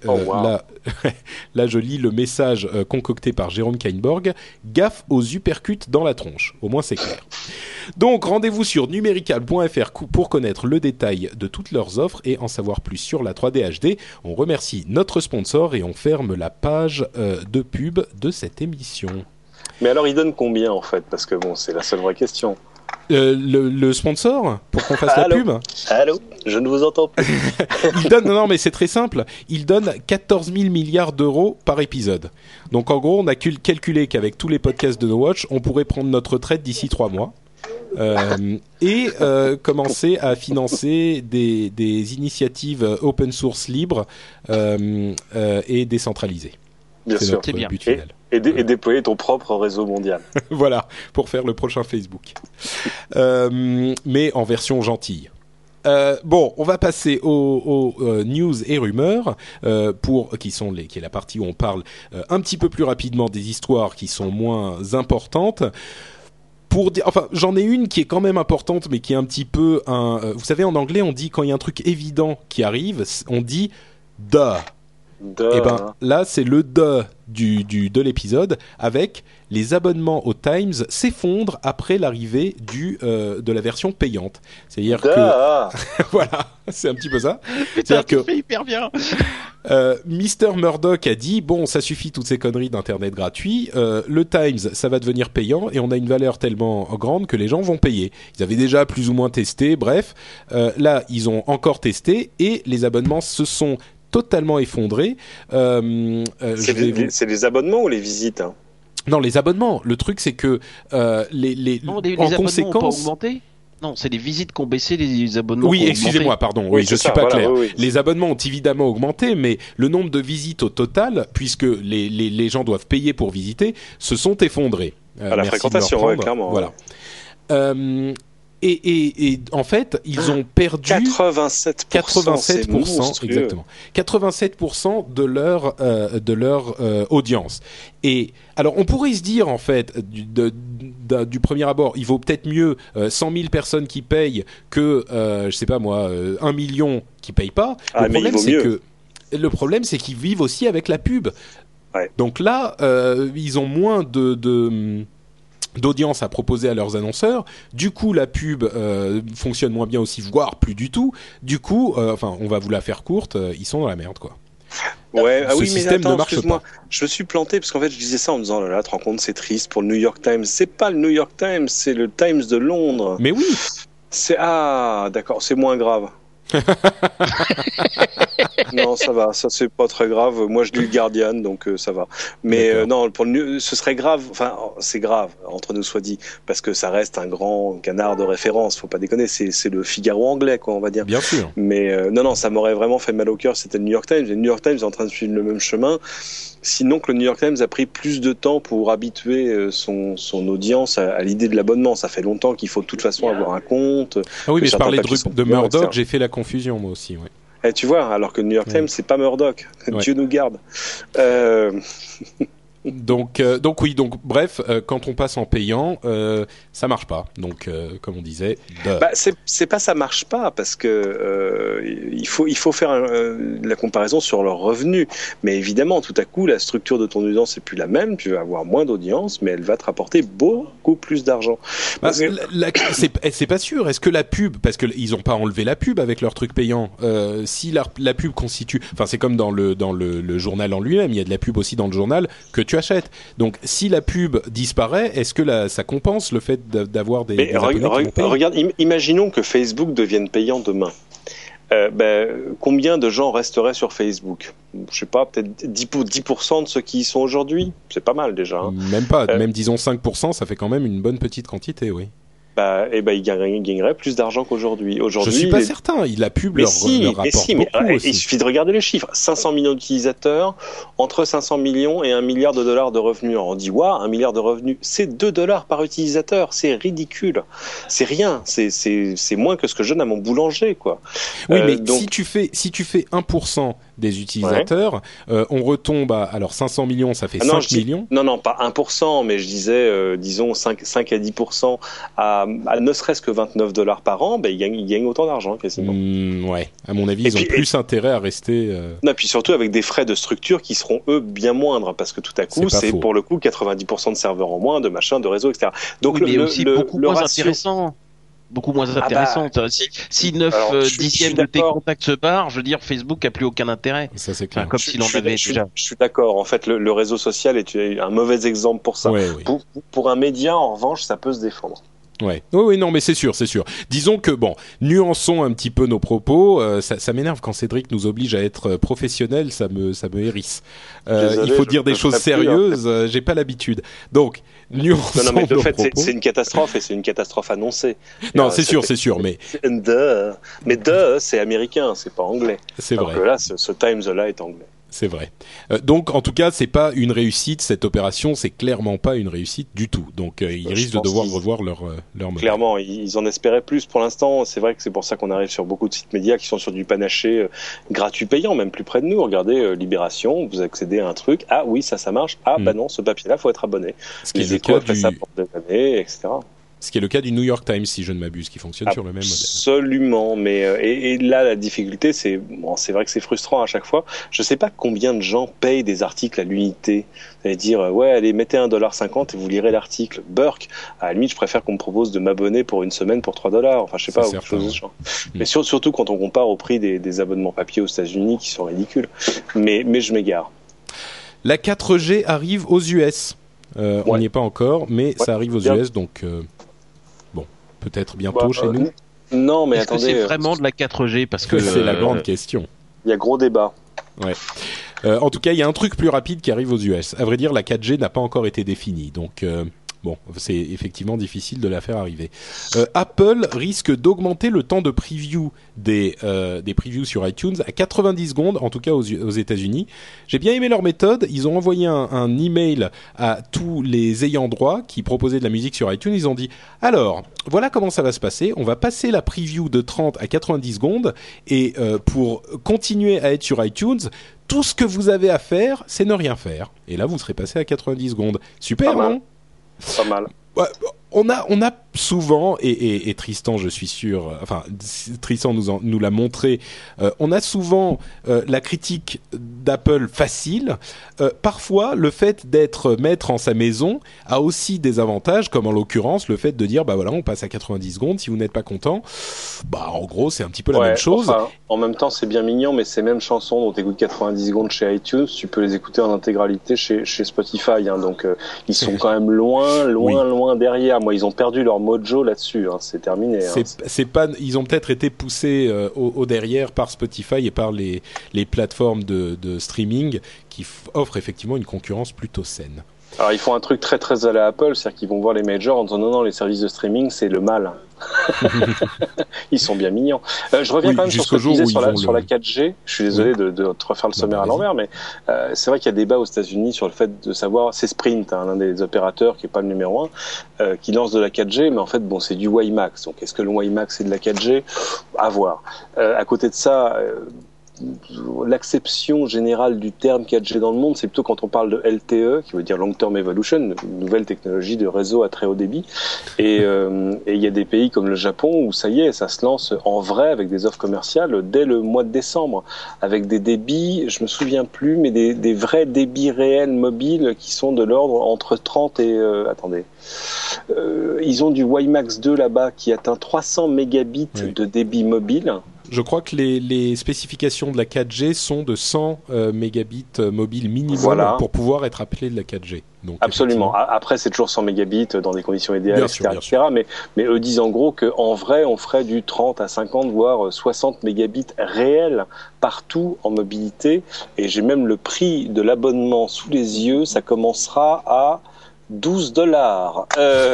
là je lis le message concocté par Jérôme Kainborg. Gaffe aux uppercuts dans la tronche. Au moins, c'est clair. Donc, rendez-vous sur numéricable.fr pour connaître le détail de toutes leurs offres et en savoir plus sur la 3D HD. On remercie notre sponsor et on ferme la page de pub de cette émission. Mais alors, il donne combien, en fait ? Parce que, bon, c'est la seule vraie question. Le sponsor pour qu'on fasse la pub. Allô, je ne vous entends plus. Il donne, non mais c'est très simple, il donne 14 000 milliards d'euros par épisode. Donc en gros on a calculé qu'avec tous les podcasts de No Watch on pourrait prendre notre retraite d'ici 3 mois et commencer à financer des initiatives open source libres et décentralisées. Bien c'est sûr, notre bien. but final. Et déployer ton propre réseau mondial. Voilà, pour faire le prochain Facebook. Mais en version gentille. Bon, on va passer aux news et rumeurs qui est la partie où on parle un petit peu plus rapidement des histoires qui sont moins importantes. J'en ai une qui est quand même importante, mais qui est un petit peu vous savez, en anglais, on dit quand il y a un truc évident qui arrive, on dit duh. Et ben là, c'est le duh de l'épisode, avec les abonnements au Times s'effondrent après l'arrivée de la version payante. C'est-à-dire que voilà, c'est un petit peu ça. C'est-à-dire que fait hyper bien. Mr. Murdoch a dit bon, ça suffit toutes ces conneries d'internet gratuit. Le Times, ça va devenir payant et on a une valeur tellement grande que les gens vont payer. Ils avaient déjà plus ou moins testé. Bref, là, ils ont encore testé et les abonnements se sont totalement effondrés. C'est les abonnements ou les visites, hein? Non, les abonnements. Le truc, c'est que les conséquence, ont pas augmenté. Non, c'est les visites qui ont baissé, les abonnements. Oui, excusez-moi, pardon. Oui, je suis pas clair. Oui. Les abonnements ont évidemment augmenté, mais le nombre de visites au total, puisque les gens doivent payer pour visiter, se sont effondrés. À la fréquentation, ouais, clairement. Voilà. Et en fait, ils ont perdu 87%, exactement. 87% de leur audience. Et alors, on pourrait se dire en fait du premier abord, il vaut peut-être mieux 100 000 personnes qui payent que je sais pas moi 1 million qui payent pas. Le problème, c'est qu'ils vivent aussi avec la pub. Ouais. Donc là, ils ont moins d'audience à proposer à leurs annonceurs. Du coup, la pub fonctionne moins bien aussi, voire plus du tout. Du coup, on va vous la faire courte, ils sont dans la merde, quoi. Ouais, Ce système ne marche pas. Je me suis planté parce qu'en fait, je disais ça en me disant, là, tu te rends compte, c'est triste pour le New York Times. C'est pas le New York Times, c'est le Times de Londres. Mais oui. D'accord, c'est moins grave. Non, ça va, ça c'est pas très grave. Moi je lis le Guardian, donc ça va. Mais non, ce serait grave. Enfin, c'est grave, entre nous soit dit, parce que ça reste un grand canard de référence. Faut pas déconner, c'est le Figaro anglais, quoi, on va dire. Bien sûr. Mais non, ça m'aurait vraiment fait mal au cœur. C'était le New York Times. Et le New York Times est en train de suivre le même chemin. Sinon que le New York Times a pris plus de temps pour habituer son audience à l'idée de l'abonnement. Ça fait longtemps qu'il faut de toute façon avoir un compte. Ah oui, mais je parlais de Murdoch, j'ai fait la confusion moi aussi. Ouais. Et tu vois, alors que le New York Times, c'est pas Murdoch. Ouais. Dieu nous garde. Donc bref, quand on passe en payant, ça marche pas. Donc comme on disait, c'est pas ça marche pas parce que il faut faire la comparaison sur leurs revenus. Mais évidemment, tout à coup, la structure de ton audience est plus la même. Tu vas avoir moins d'audience, mais elle va te rapporter beaucoup plus d'argent. C'est pas sûr. Est-ce que la pub, parce que ils ont pas enlevé la pub avec leur truc payant, si la pub constitue, enfin c'est comme dans le journal en lui-même, il y a de la pub aussi dans le journal que tu achètes. Donc, si la pub disparaît, est-ce que ça compense le fait d'avoir des abonnés qui vont payer ? Regarde, imaginons que Facebook devienne payant demain. Combien de gens resteraient sur Facebook ? Je sais pas, peut-être 10% de ceux qui y sont aujourd'hui. C'est pas mal déjà. Hein. Même pas, même disons 5%, ça fait quand même une bonne petite quantité, oui. Ils gagneraient plus d'argent qu'aujourd'hui. Je suis pas certain. La pub leur rapporte beaucoup aussi. Il suffit de regarder les chiffres. 500 millions d'utilisateurs, entre 500 millions et $1 milliard de revenus. Alors on dit, waouh, $1 milliard de revenus. C'est $2 par utilisateur. C'est ridicule. C'est rien. C'est moins que ce que je donne à mon boulanger, quoi. Oui, mais donc... si tu fais 1% des utilisateurs, on retombe à, alors 500 millions, ça fait 5 millions. Non, pas 1%, mais je disais, disons 5 à 10% à ne serait-ce que $29 par an, ils gagnent autant d'argent quasiment. Ouais, à mon avis, ils ont plus intérêt à rester. Non, puis surtout avec des frais de structure qui seront eux bien moindres, parce que tout à coup, c'est pour le coup 90% de serveurs en moins, de machins, de réseaux, etc. Donc oui, mais aussi beaucoup moins intéressant. Beaucoup moins intéressante. Si 9 dixièmes de tes contacts se barrent, je veux dire, Facebook a plus aucun intérêt. Ça, c'est clair. Comme s'il en avait déjà. Je suis d'accord. En fait, le réseau social est un mauvais exemple pour ça. Ouais, oui. Pour un média, en revanche, ça peut se défendre. Ouais. Oui, non, mais c'est sûr. Disons que nuançons un petit peu nos propos. Ça m'énerve quand Cédric nous oblige à être professionnel. Ça me hérisse. Désolé, il faut dire des choses sérieuses. J'ai pas l'habitude. Donc, nuançons non, mais de fait, propos. c'est une catastrophe et c'est une catastrophe annoncée. Non, c'est sûr. Mais c'est américain, c'est pas anglais. C'est vrai. Donc là, ce Times-là est anglais. C'est vrai. Donc, en tout cas, c'est pas une réussite. Cette opération, c'est clairement pas une réussite du tout. Donc, ils risquent de devoir revoir leur modèle. Clairement, ils en espéraient plus. Pour l'instant, c'est vrai que c'est pour ça qu'on arrive sur beaucoup de sites médias qui sont sur du panaché gratuit payant, même plus près de nous. Regardez Libération, vous accédez à un truc. Ah oui, ça marche. Ah bah non, ce papier-là, faut être abonné. Les Échos ont fait ça pour des années, etc. Ce qui est le cas du New York Times, si je ne m'abuse, qui fonctionne sur le même modèle. Absolument, mais et là la difficulté, c'est vrai que c'est frustrant à chaque fois. Je sais pas combien de gens payent des articles à l'unité. Vous allez dire ouais, allez mettez $1.50 et vous lirez l'article. Burk, à la limite, je préfère qu'on me propose de m'abonner pour une semaine pour $3. Enfin, je sais pas, quelque chose de genre. Mais surtout quand on compare au prix des abonnements papier aux États-Unis qui sont ridicules. Mais je m'égare. La 4G arrive aux US. On n'y est pas encore, mais ça arrive aux US, donc. Peut-être bientôt chez nous. Non, mais est-ce attendez. que c'est vraiment de la 4G parce que c'est la grande question. Il y a gros débat. Ouais. En tout cas, il y a un truc plus rapide qui arrive aux US. À vrai dire, la 4G n'a pas encore été définie, donc c'est effectivement difficile de la faire arriver. Apple risque d'augmenter le temps de preview des previews sur iTunes à 90 secondes, en tout cas aux États-Unis. J'ai bien aimé leur méthode. Ils ont envoyé un email à tous les ayants droit qui proposaient de la musique sur iTunes. Ils ont dit alors, voilà comment ça va se passer. On va passer la preview de 30 à 90 secondes et pour continuer à être sur iTunes, tout ce que vous avez à faire, c'est ne rien faire. Et là, vous serez passé à 90 secondes. Super, non ? Pas mal. Ouais, on a souvent, et Tristan, je suis sûr, enfin Tristan nous l'a montré, on a souvent la critique d'Apple facile. Parfois, le fait d'être maître en sa maison a aussi des avantages, comme en l'occurrence le fait de dire bah voilà, on passe à 90 secondes. Si vous n'êtes pas content, bah en gros c'est un petit peu la même chose. Enfin, en même temps, c'est bien mignon, mais ces mêmes chansons dont tu écoutes 90 secondes chez iTunes, tu peux les écouter en intégralité chez Spotify. Hein, donc ils sont quand même loin derrière. Moi, ils ont perdu leur mojo là-dessus. Hein, c'est terminé. C'est pas. Ils ont peut-être été poussés au derrière par Spotify et par les plateformes de streaming qui offrent effectivement une concurrence plutôt saine. Alors ils font un truc très très à la Apple, c'est-à-dire qu'ils vont voir les majors en disant non, les services de streaming c'est le mal. Ils sont bien mignons. Je reviens quand même sur ce que tu disais sur la 4G. Je suis désolé de te refaire le sommaire à l'envers, mais c'est vrai qu'il y a débat aux États-Unis sur le fait de savoir, c'est Sprint, l'un des opérateurs qui est pas le numéro 1, qui lance de la 4G, mais en fait bon c'est du WiMAX. Donc est-ce que le WiMAX c'est de la 4G ? À voir. À côté de ça. L'acception générale du terme 4G dans le monde, c'est plutôt quand on parle de LTE, qui veut dire Long Term Evolution, une nouvelle technologie de réseau à très haut débit. Et il y a des pays comme le Japon où ça y est, ça se lance en vrai avec des offres commerciales dès le mois de décembre, avec des débits, je me souviens plus, mais des vrais débits réels mobiles qui sont de l'ordre entre 30 et... ils ont du WiMAX 2 là-bas qui atteint 300 mégabits de débit mobile. Je crois que les spécifications de la 4G sont de 100 mégabits mobile minimum pour pouvoir être appelé de la 4G. Donc, absolument. Après, c'est toujours 100 mégabits dans des conditions idéales, etc. Mais eux disent en gros qu'en vrai, on ferait du 30 à 50, voire 60 mégabits réels partout en mobilité. Et j'ai même le prix de l'abonnement sous les yeux. Ça commencera à $12.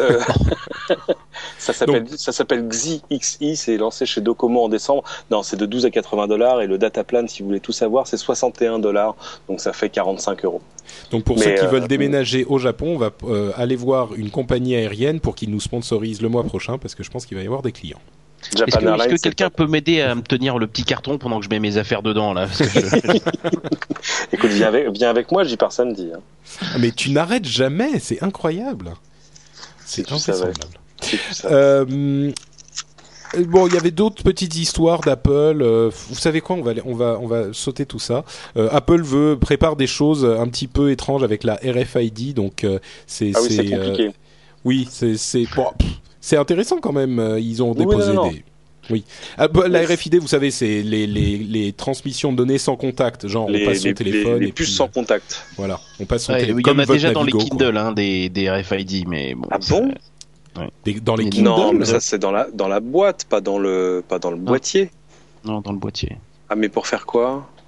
Ça s'appelle XI, c'est lancé chez Docomo en décembre. Non, c'est de $12 à $80 et le data plan, si vous voulez tout savoir, c'est $61. Donc ça fait 45 €. Donc pour ceux qui veulent déménager au Japon, on va aller voir une compagnie aérienne pour qu'ils nous sponsorisent le mois prochain parce que je pense qu'il va y avoir des clients. Est-ce que quelqu'un peut m'aider à me tenir le petit carton pendant que je mets mes affaires dedans là parce que Écoute, viens avec moi, j'y pars samedi. Hein. Mais tu n'arrêtes jamais, c'est incroyable. C'est invraisemblable. Bon, il y avait d'autres petites histoires d'Apple. Vous savez quoi, on va sauter tout ça. Apple prépare des choses un petit peu étranges avec la RFID, donc c'est compliqué. Oui, c'est intéressant quand même. Ils ont déposé des. Oui. La RFID, vous savez, c'est les transmissions de données sans contact. Genre, on passe son téléphone. Les puces sans contact. Voilà, on passe son téléphone. Il y en a déjà dans les Kindle, des RFID, mais bon. Ah bon ? Dans les Kindle. Non, mais ça c'est dans la boîte, pas dans le boîtier. Non, dans le boîtier. Ah, mais pour faire quoi ?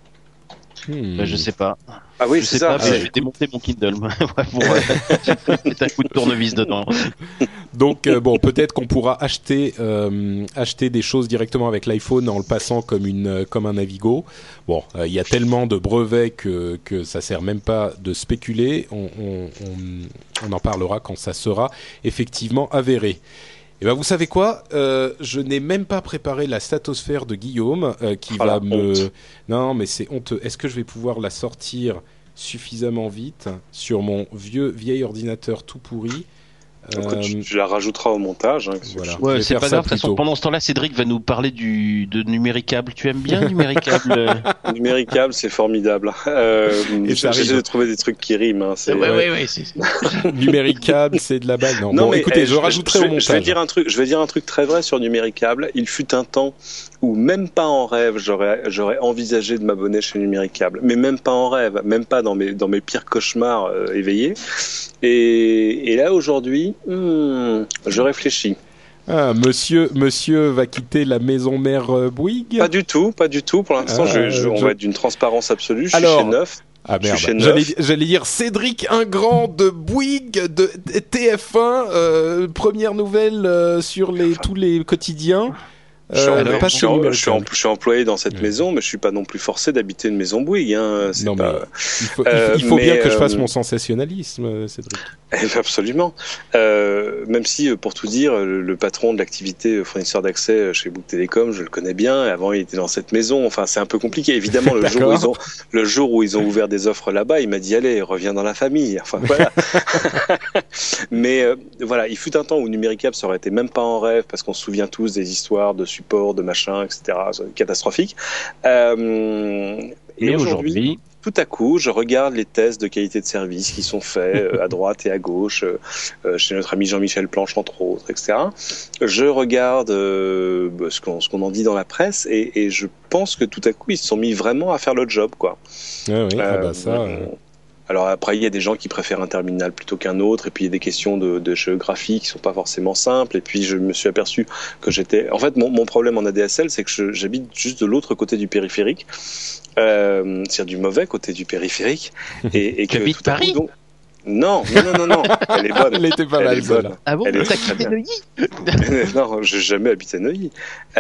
Je sais pas. Ah oui, Je c'est sais ça. pas, mais je vais démonter mon Kindle pour mettre un coup de tournevis dedans. Donc peut-être qu'on pourra acheter des choses directement avec l'iPhone en le passant comme un Navigo. Bon, il y a tellement de brevets que ça sert même pas de spéculer. On en parlera quand ça sera effectivement avéré. Et ben vous savez quoi, je n'ai même pas préparé la statosphère de Guillaume qui va me... Honte. Non mais c'est honteux. Est-ce que je vais pouvoir la sortir suffisamment vite sur mon vieil ordinateur tout pourri? Tu la rajouteras au montage. Hein, voilà. Ouais, c'est pas grave. De toute façon, pendant ce temps-là, Cédric va nous parler de Numéricable. Tu aimes bien Numéricable? Numéricable, c'est formidable. J'essaie de trouver des trucs qui riment. Hein, ouais. Numéricable, c'est de la balle. Non, bon, mais, écoutez, je rajouterai au montage. Je vais dire un truc très vrai sur Numéricable. Il fut un temps où même pas en rêve j'aurais envisagé de m'abonner chez Numéricable, mais même pas en rêve, même pas dans mes pires cauchemars éveillés. Et là aujourd'hui, je réfléchis. Ah, monsieur va quitter la maison mère Bouygues? Pas du tout. Pour l'instant, on va être d'une transparence absolue. Je suis chez Neuf. Ah merde, j'allais dire Cédric Ingrand de Bouygues, de TF1, première nouvelle sur tous les quotidiens. Je suis employé dans cette maison, mais je suis pas non plus forcé d'habiter une maison Bouygues. Hein. Il faut bien que je fasse mon sensationnalisme, Cédric. Absolument. Même si, pour tout dire, le patron de l'activité fournisseur d'accès chez Bouygues Télécom, je le connais bien. Et avant, il était dans cette maison. Enfin, c'est un peu compliqué. Évidemment, le jour où ils ont ouvert des offres là-bas, il m'a dit allez, reviens dans la famille. Enfin voilà. Mais voilà, il fut un temps où Numéricable, ça aurait été même pas en rêve, parce qu'on se souvient tous des histoires de support, de machin, etc. Catastrophique. Et aujourd'hui, tout à coup, je regarde les tests de qualité de service qui sont faits à droite et à gauche, chez notre ami Jean-Michel Planche, entre autres, etc. Je regarde ce qu'on en dit dans la presse et je pense que tout à coup, ils se sont mis vraiment à faire le job, quoi. Alors après, il y a des gens qui préfèrent un terminal plutôt qu'un autre, et puis il y a des questions de géographie qui sont pas forcément simples, et puis je me suis aperçu que en fait, mon problème en ADSL, c'est que j'habite juste de l'autre côté du périphérique, c'est-à-dire du mauvais côté du périphérique, et que habites Paris? Non, elle est bonne. Elle était pas mal, bonne. Ah bon, t'as quitté Neuilly? Non, j'ai jamais habité Neuilly.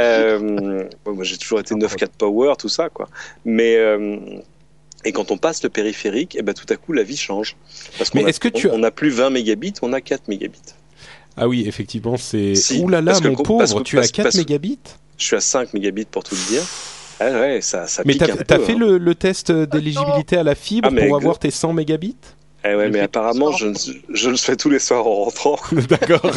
Moi, j'ai toujours été 9.4 Power, tout ça, quoi. Mais et quand on passe le périphérique, et ben tout à coup la vie change. Parce qu'on n'a plus 20 mégabits, on a 4 mégabits. Ah oui, effectivement, c'est... Ouh là là, mon pauvre, tu as 4 mégabits? Je suis à 5 mégabits pour tout te dire. Ah ouais, ça mais pique un peu. Mais t'as fait le test d'éligibilité à la fibre pour avoir tes 100 mégabits? Eh ouais, mais apparemment, je le fais tous les soirs en rentrant. D'accord.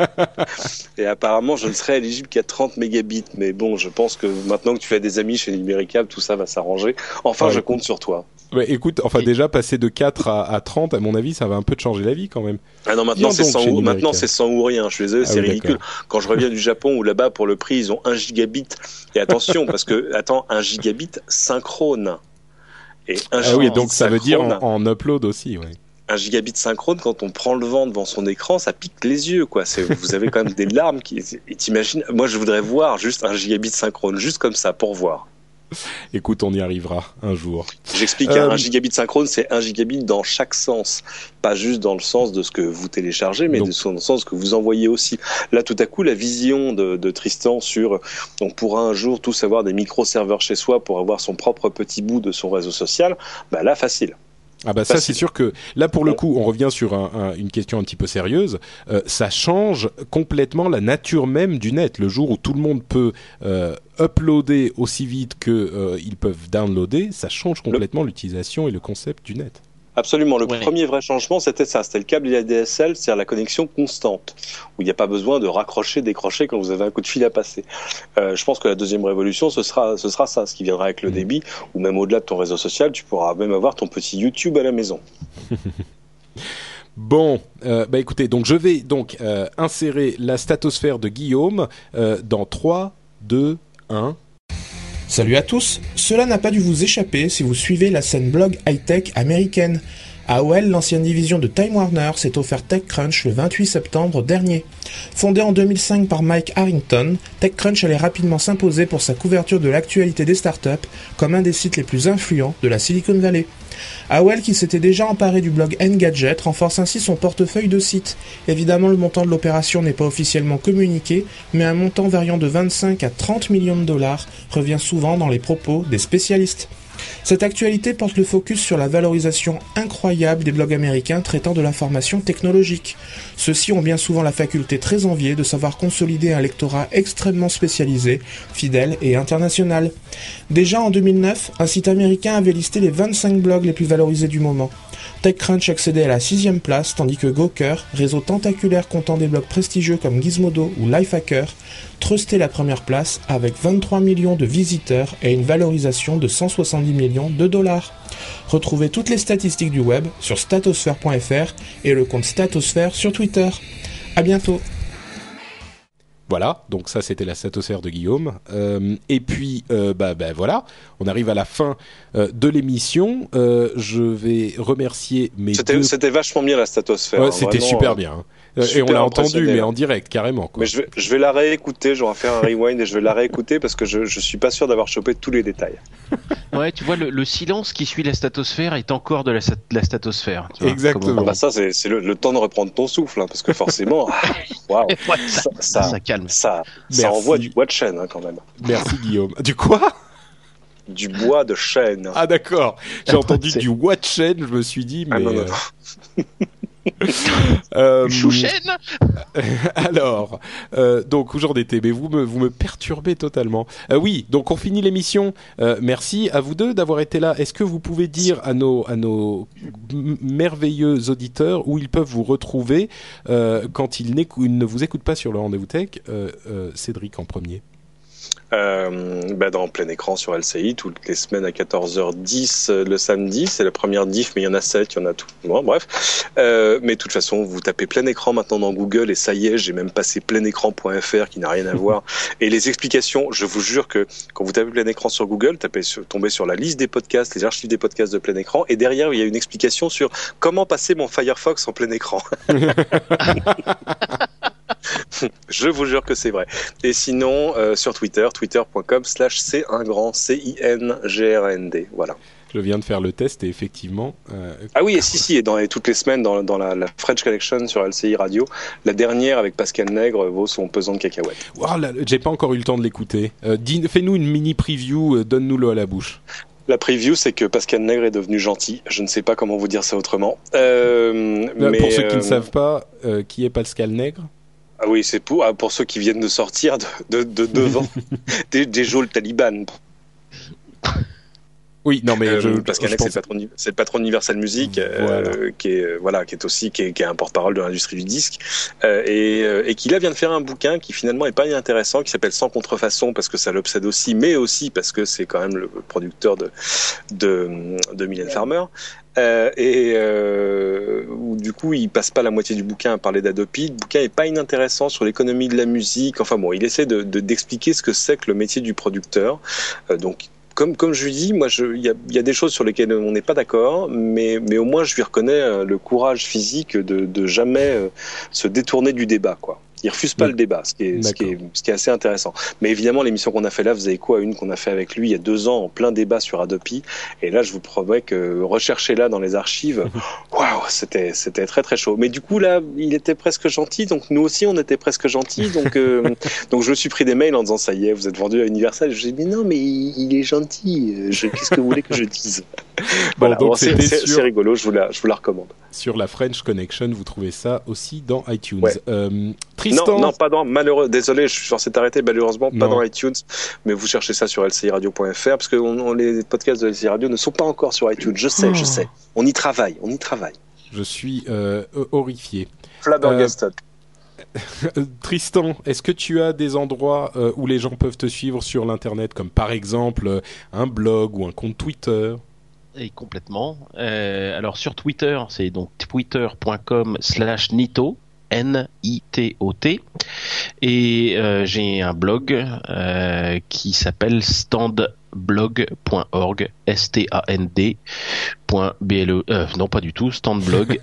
Et apparemment, je ne serai éligible qu'à 30 mégabits. Mais bon, je pense que maintenant que tu fais des amis chez Numéricable, tout ça va s'arranger. Enfin, je compte sur toi. Ouais, écoute, déjà, passer de 4 à 30, à mon avis, ça va un peu te changer la vie quand même. Ah non, maintenant, c'est 100 ou rien. Je suis désolé, c'est ridicule. D'accord. Quand je reviens du Japon, où là-bas, pour le prix, ils ont 1 gigabit. Et attention, parce que, 1 gigabit synchrone. Et oui, donc ça veut dire en upload aussi, ouais. 1 gigabit synchrone, quand on prend le vent devant son écran, ça pique les yeux, quoi. Vous avez quand même des larmes et t'imagines, moi je voudrais voir juste 1 gigabit synchrone, juste comme ça, pour voir. Écoute, on y arrivera un jour. J'explique, 1 gigabit synchrone, c'est 1 gigabit dans chaque sens. Pas juste dans le sens de ce que vous téléchargez, mais dans le sens que vous envoyez aussi. Là, tout à coup, la vision de Tristan sur on pourra un jour tous avoir des micro-serveurs chez soi pour avoir son propre petit bout de son réseau social, bah là, facile. Ah bah ça c'est sûr que là pour le coup on revient sur une question un petit peu sérieuse, ça change complètement la nature même du net. Le jour où tout le monde peut uploader aussi vite que ils peuvent downloader, ça change complètement l'utilisation et le concept du net. Absolument. Le premier vrai changement, c'était ça. C'était le câble ADSL, c'est-à-dire la connexion constante, où il n'y a pas besoin de raccrocher, décrocher quand vous avez un coup de fil à passer. Je pense que la deuxième révolution, ce sera ça, ce qui viendra avec le débit, ou même au-delà de ton réseau social, tu pourras même avoir ton petit YouTube à la maison. Bon, écoutez, donc je vais insérer la statosphère de Guillaume dans 3, 2, 1... Salut à tous, cela n'a pas dû vous échapper si vous suivez la scène blog high-tech américaine. AOL, l'ancienne division de Time Warner, s'est offert TechCrunch le 28 septembre dernier. Fondé en 2005 par Mike Harrington, TechCrunch allait rapidement s'imposer pour sa couverture de l'actualité des startups comme un des sites les plus influents de la Silicon Valley. AOL, qui s'était déjà emparé du blog Engadget, renforce ainsi son portefeuille de sites. Évidemment, le montant de l'opération n'est pas officiellement communiqué, mais un montant variant de 25 à 30 millions de dollars revient souvent dans les propos des spécialistes. Cette actualité porte le focus sur la valorisation incroyable des blogs américains traitant de l'information technologique. Ceux-ci ont bien souvent la faculté très enviée de savoir consolider un lectorat extrêmement spécialisé, fidèle et international. Déjà en 2009, un site américain avait listé les 25 blogs les plus valorisés du moment. TechCrunch accédait à la 6e place, tandis que Gawker, réseau tentaculaire comptant des blogs prestigieux comme Gizmodo ou Lifehacker, trustait la première place avec 23 millions de visiteurs et une valorisation de 170 millions de dollars. Retrouvez toutes les statistiques du web sur statosphere.fr et le compte Statosphère sur Twitter. À bientôt. Voilà, donc ça c'était la statosphère de Guillaume. Et puis, voilà, on arrive à la fin de l'émission. Je vais remercier mes C'était vachement bien la statosphère. Ouais, c'était vraiment, super bien. Et on l'a entendu, mais en direct, carrément. Quoi. Mais je vais la réécouter, je vais faire un rewind et je vais la réécouter parce que je suis pas sûr d'avoir chopé tous les détails. Ouais, tu vois, le silence qui suit la statosphère est encore de la statosphère. Tu vois, exactement. Bah ça, c'est le temps de reprendre ton souffle, hein, parce que forcément, waouh, ça calme. Ça envoie du bois de chêne, hein, quand même. Merci Guillaume. Du quoi ? Du bois de chêne. Ah d'accord, j'ai entendu du bois de chêne, je me suis dit, mais... non. Chouchène. Alors, donc où j'en étais, mais vous me perturbez totalement. Oui, donc on finit l'émission. Merci à vous deux d'avoir été là. Est-ce que vous pouvez dire à nos merveilleux auditeurs où ils peuvent vous retrouver quand ils ne vous écoutent pas sur le Rendez-vous Tech? Cédric en premier. Dans plein écran sur LCI toutes les semaines à 14h10 le samedi, c'est la première diff, mais il y en a 7, il y en a tout. Bon, bref. Mais de toute façon, vous tapez plein écran maintenant dans Google et ça y est, j'ai même passé pleinécran.fr qui n'a rien à voir. Et les explications, je vous jure que quand vous tapez plein écran sur Google, tombez sur la liste des podcasts, les archives des podcasts de plein écran, et derrière il y a une explication sur comment passer mon Firefox en plein écran. Je vous jure que c'est vrai. Et sinon, sur Twitter, twitter.com/cingrand. Voilà. Je viens de faire le test et effectivement... Ah oui, et toutes les semaines dans la French Connection sur LCI Radio, la dernière avec Pascal Nègre vaut son pesant de cacahuètes. Wow, j'ai pas encore eu le temps de l'écouter. Fais-nous une mini preview, donne-nous-le à la bouche. La preview, c'est que Pascal Nègre est devenu gentil. Je ne sais pas comment vous dire ça autrement. Mais pour ceux qui ne savent pas, qui est Pascal Nègre ? Ah oui, c'est pour ceux qui viennent de sortir de devant des geôles taliban. Oui, non mais Pascal Nègre, c'est le patron d'Universal Music, qui est un porte-parole de l'industrie du disque, et qui là vient de faire un bouquin qui finalement est pas inintéressant, qui s'appelle Sans contrefaçon parce que ça l'obsède aussi, mais aussi parce que c'est quand même le producteur de Mylène Farmer. Où du coup il passe pas la moitié du bouquin à parler d'Adopi. Le bouquin est pas inintéressant sur l'économie de la musique. Enfin bon, il essaie d'expliquer ce que c'est que le métier du producteur. Donc comme je lui dis, moi il y a des choses sur lesquelles on n'est pas d'accord, mais au moins je lui reconnais le courage physique de jamais se détourner du débat, quoi. Il refuse pas le débat, ce qui est assez intéressant. Mais évidemment, l'émission qu'on a fait là, vous avez quoi, une qu'on a fait avec lui il y a 2 ans en plein débat sur Adopi. Et là, je vous promets que recherchez-la dans les archives. Waouh, c'était très très chaud. Mais du coup là, il était presque gentil, donc nous aussi on était presque gentils. Donc je me suis pris des mails en disant ça y est, vous êtes vendu à Universal. Je lui ai dit mais non, mais il est gentil. Qu'est-ce que vous voulez que je dise? Voilà, donc c'est rigolo. Je vous la recommande. Sur la French Connection, vous trouvez ça aussi dans iTunes. Ouais. Tristan. Non, pas dans, désolé, je suis censé t'arrêter, malheureusement, pas dans iTunes, mais vous cherchez ça sur lciradio.fr, parce que les podcasts de LCI Radio ne sont pas encore sur iTunes, je sais. On y travaille. Je suis horrifié. Flabbergasted. Tristan, est-ce que tu as des endroits où les gens peuvent te suivre sur l'internet, comme par exemple un blog ou un compte Twitter? Et complètement. Alors sur Twitter, c'est donc twitter.com/Nito. N-I-T-O-T, et j'ai un blog qui s'appelle standblog.org, non pas du tout, standblog,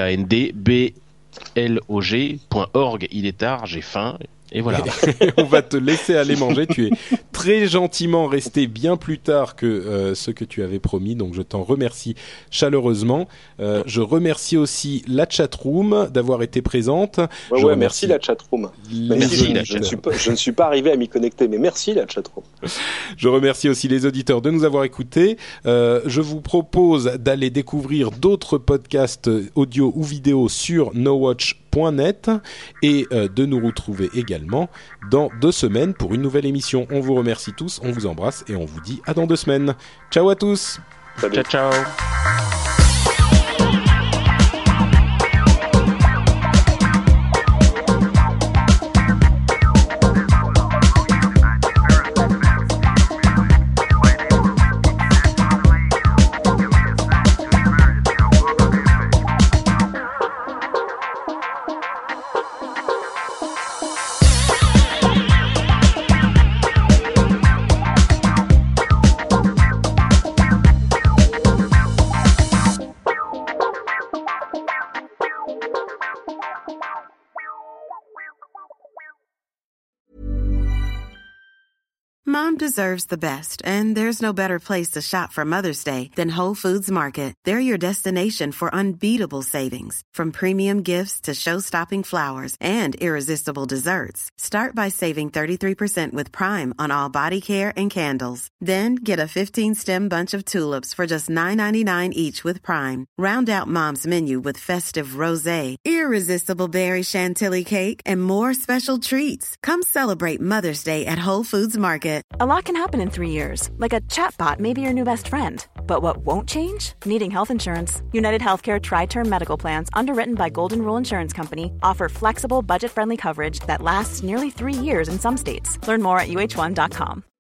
standblog.org. Il est tard, j'ai faim. Et voilà. On va te laisser aller manger. Tu es très gentiment resté bien plus tard que ce que tu avais promis, donc je t'en remercie chaleureusement. Je remercie aussi la chatroom d'avoir été présente. Merci la chatroom. Je ne suis pas arrivé à m'y connecter, mais merci la chatroom. Je remercie aussi les auditeurs de nous avoir écoutés. Je vous propose d'aller découvrir d'autres podcasts audio ou vidéo sur nowatch.net et de nous retrouver également dans 2 semaines pour une nouvelle émission. On vous remercie tous, on vous embrasse et on vous dit à dans 2 semaines. Ciao à tous. Salut. Ciao. Mom deserves the best, and there's no better place to shop for Mother's Day than Whole Foods Market. They're your destination for unbeatable savings, from premium gifts to show-stopping flowers and irresistible desserts. Start by saving 33% with Prime on all body care and candles. Then get a 15-stem bunch of tulips for just $9.99 each with Prime. Round out Mom's menu with festive rosé, irresistible berry chantilly cake, and more special treats. Come celebrate Mother's Day at Whole Foods Market. A lot can happen in 3 years, like a chatbot may be your new best friend. But what won't change? Needing health insurance. United Healthcare Tri-Term Medical Plans, underwritten by Golden Rule Insurance Company, offer flexible, budget-friendly coverage that lasts nearly 3 years in some states. Learn more at uh1.com.